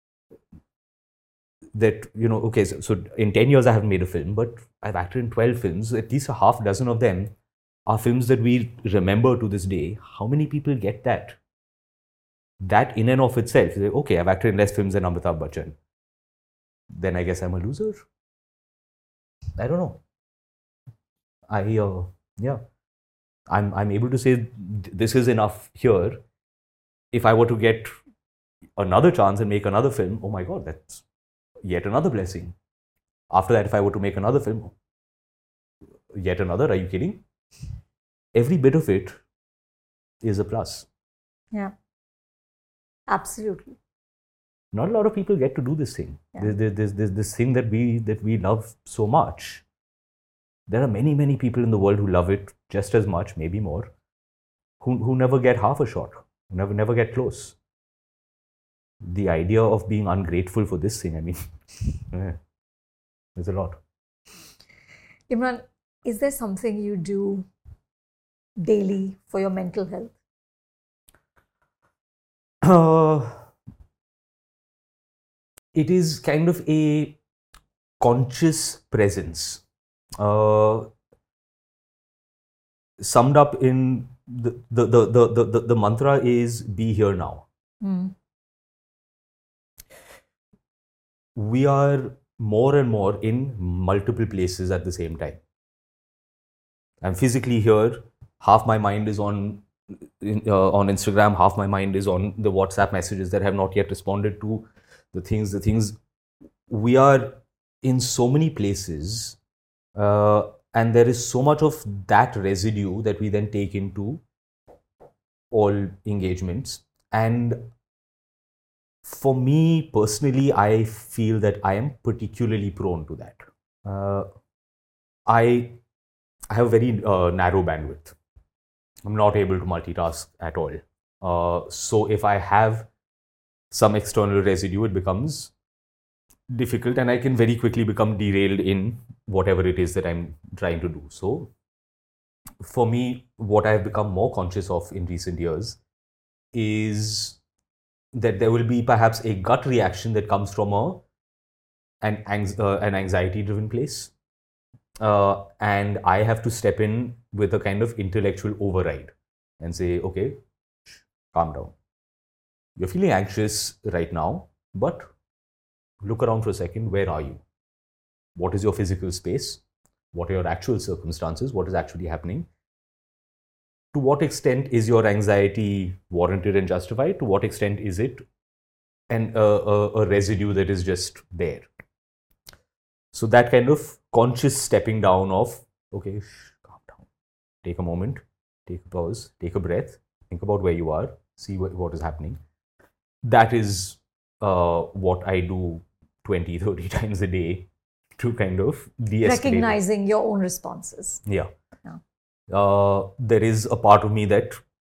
that, you know, okay, so, so in ten years I haven't made a film, but I've acted in twelve films. At least a half dozen of them are films that we remember to this day. How many people get that? That in and of itself, like, okay, I've acted in less films than Amitabh Bachchan. Then I guess I'm a loser. I don't know. I, uh, yeah, I'm, I'm able to say this is enough here. If I were to get another chance and make another film, oh my God, that's yet another blessing. After that, if I were to make another film, yet another, are you kidding? Every bit of it is a plus. Yeah, absolutely. Not a lot of people get to do this thing. Yeah. There's, there's, there's this thing that we, that we love so much. There are many, many people in the world who love it just as much, maybe more, who, who never get half a shot, who never, never get close. The idea of being ungrateful for this thing, I mean, yeah, there's a lot. Imran, is there something you do daily for your mental health? Uh, it is kind of a conscious presence. Uh, summed up in the, the, the, the, the, the mantra is be here now. Mm. We are more and more in multiple places at the same time. I'm physically here. Half my mind is on uh, on Instagram. Half my mind is on the WhatsApp messages that have not yet responded to. The things, the things. We are in so many places, uh, and there is so much of that residue that we then take into all engagements. And for me personally, I feel that I am particularly prone to that. Uh, I, I have a very uh, narrow bandwidth. I'm not able to multitask at all. Uh, so if I have some external residue, it becomes difficult and I can very quickly become derailed in whatever it is that I'm trying to do. So for me, what I've become more conscious of in recent years is that there will be perhaps a gut reaction that comes from a an, uh, an anxiety-driven place. Uh, and I have to step in with a kind of intellectual override and say, okay, calm down. You're feeling anxious right now, but look around for a second. Where are you? What is your physical space? What are your actual circumstances? What is actually happening? To what extent is your anxiety warranted and justified? To what extent is it an, uh, a, a residue that is just there? So that kind of conscious stepping down of, okay, shh, calm down. Take a moment, take a pause, take a breath, think about where you are, see what, what is happening. That is uh, what I do twenty, thirty times a day to kind of de-escalate. Recognizing your own responses. Yeah. yeah. Uh, there is a part of me that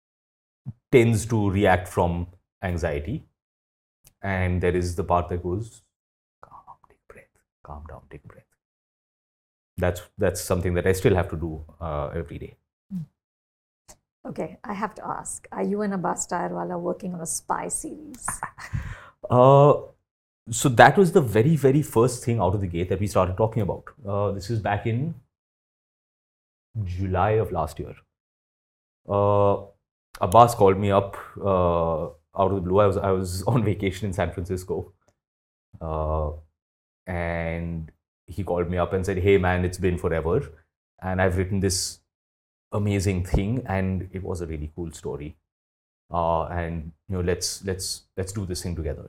tends to react from anxiety. And there is the part that goes, calm, take a breath, calm down, take a breath. That's, that's something that I still have to do uh, every day. Okay, I have to ask, are you and Abbas Tayarwala working on a spy series? uh, so that was the very, very first thing out of the gate that we started talking about. Uh, this is back in July of last year. Uh, Abbas called me up uh, out of the blue. I was I was on vacation in San Francisco, uh, and he called me up and said, "Hey man, it's been forever, and I've written this amazing thing, and it was a really cool story. Uh, and you know, let's let's let's do this thing together."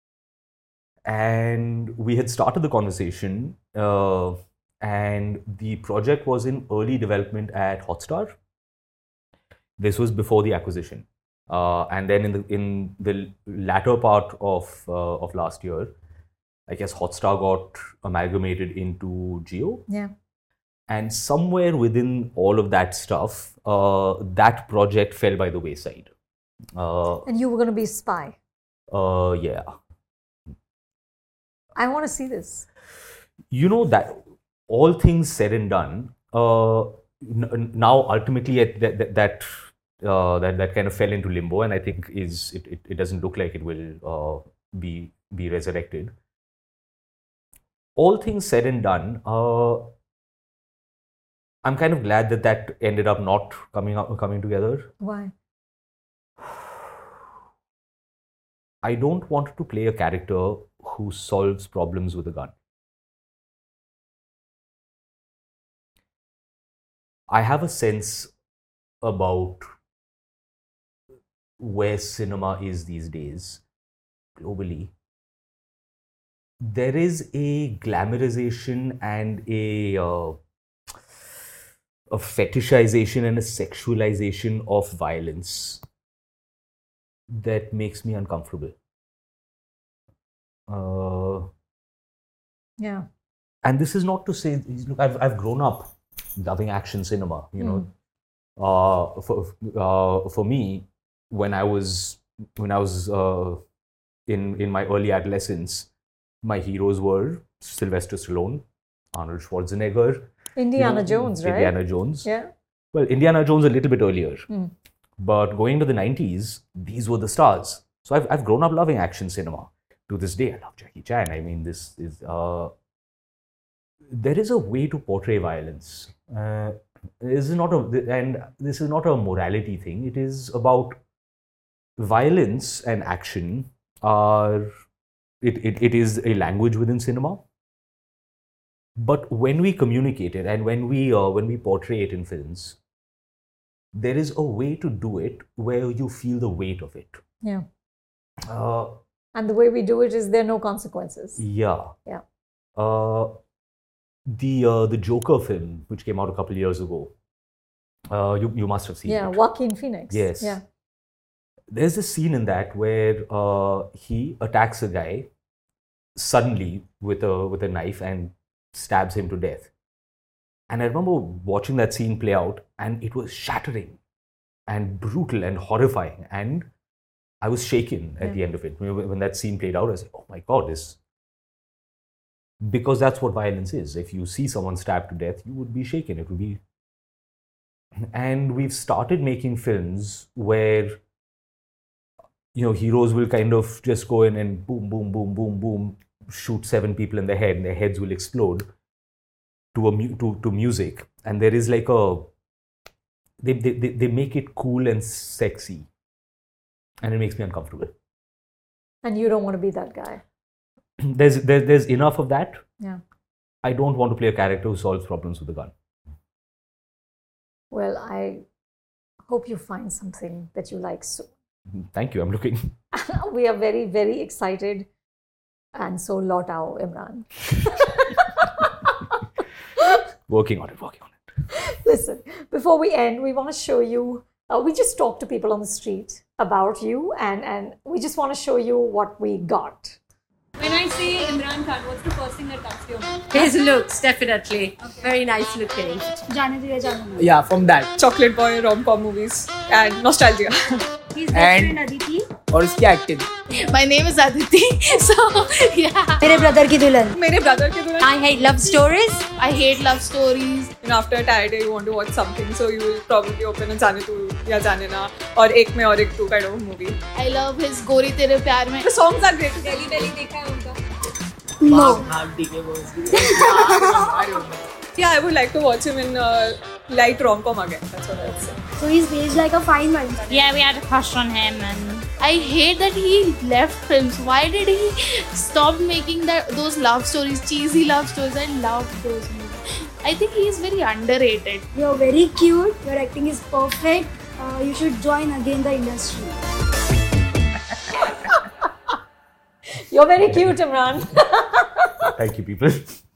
And we had started the conversation, uh, and the project was in early development at Hotstar. This was before the acquisition, uh, and then in the in the latter part of uh, of last year, I guess Hotstar got amalgamated into Jio. Yeah. And somewhere within all of that stuff, uh, that project fell by the wayside. Uh, and you were going to be a spy. Uh, yeah. I want to see this. You know, that all things said and done, uh, n- now ultimately that that that, uh, that that kind of fell into limbo, and I think is it, it, it doesn't look like it will uh, be be resurrected. All things said and done, uh, I'm kind of glad that that ended up not coming up coming together. Why? I don't want to play a character who solves problems with a gun. I have a sense about where cinema is these days, globally. There is a glamorization and a, uh, a fetishization and a sexualization of violence that makes me uncomfortable. Uh, yeah. And this is not to say, look, I've, I've grown up loving action cinema, you know. Mm. Uh, for, uh, for me, when I was, when I was uh, in, in my early adolescence, my heroes were Sylvester Stallone, Arnold Schwarzenegger. Indiana you know, Jones, right? Indiana Jones. Yeah. Well, Indiana Jones a little bit earlier. Mm. But going to the nineties, these were the stars. So I've, I've grown up loving action cinema. To this day, I love Jackie Chan. I mean, this is... Uh, there is a way to portray violence. Uh, this is not a... And this is not a morality thing. It is about violence and action are... It, it, it is a language within cinema. But when we communicate it and when we, uh, when we portray it in films, there is a way to do it where you feel the weight of it. Yeah. Uh, and the way we do it is there are no consequences. Yeah. Yeah. Uh, the uh, the Joker film, which came out a couple of years ago, uh, you you must have seen yeah, it. Yeah, Joaquin Phoenix. Yes. Yeah. There's a scene in that where uh, he attacks a guy suddenly with a with a knife and stabs him to death. And I remember watching that scene play out, and it was shattering and brutal and horrifying. And I was shaken at yeah. the end of it. When that scene played out, I was like, oh my God, this... Because that's what violence is. If you see someone stabbed to death, you would be shaken. It would be... And we've started making films where, you know, heroes will kind of just go in and boom, boom, boom, boom, boom, shoot seven people in the head, and their heads will explode. To a mu- to to music, and there is like a they, they they they make it cool and sexy, and it makes me uncomfortable. And you don't want to be that guy. There's there, there's enough of that. Yeah. I don't want to play a character who solves problems with a gun. Well, I hope you find something that you like soon. Thank you. I'm looking. We are very very excited, and so lot out, Imran. Working on it, working on it. Listen, before we end, we want to show you, uh, we just talked to people on the street about you, and, and we just want to show you what we got. When I say Imran Khan, what's the first thing that comes to your mind? His looks, definitely. Okay. Very nice looking. Jaane Diya Jaane Na. Yeah, from that. Chocolate Boy, rom-com movies, and nostalgia. He's best friend Aditi. और उसकी acting. My name is Aditi. So, yeah. मेरे brother की दुल्हन. मेरे brother की दुल्हन. I hate love stories. I hate love stories. And after a tired day, you want to watch something, so you will probably open a Jaane Tu या जाने ना और एक में और एक two kind of movie. I love his Gori Tere Pyar Mein. The songs are great. Delhi Delhi देखा है उनका. No. Yeah, I would like to watch him in uh, light rom-com again. That's what I would say. So he's aged like a fine wine. Yeah, we had a crush on him, and I hate that he left films. Why did he stop making that those love stories, cheesy love stories? I love those movies. I think he is very underrated. You're very cute. Your acting is perfect. Uh, you should join again the industry. You're very cute, Imran. Thank you, people.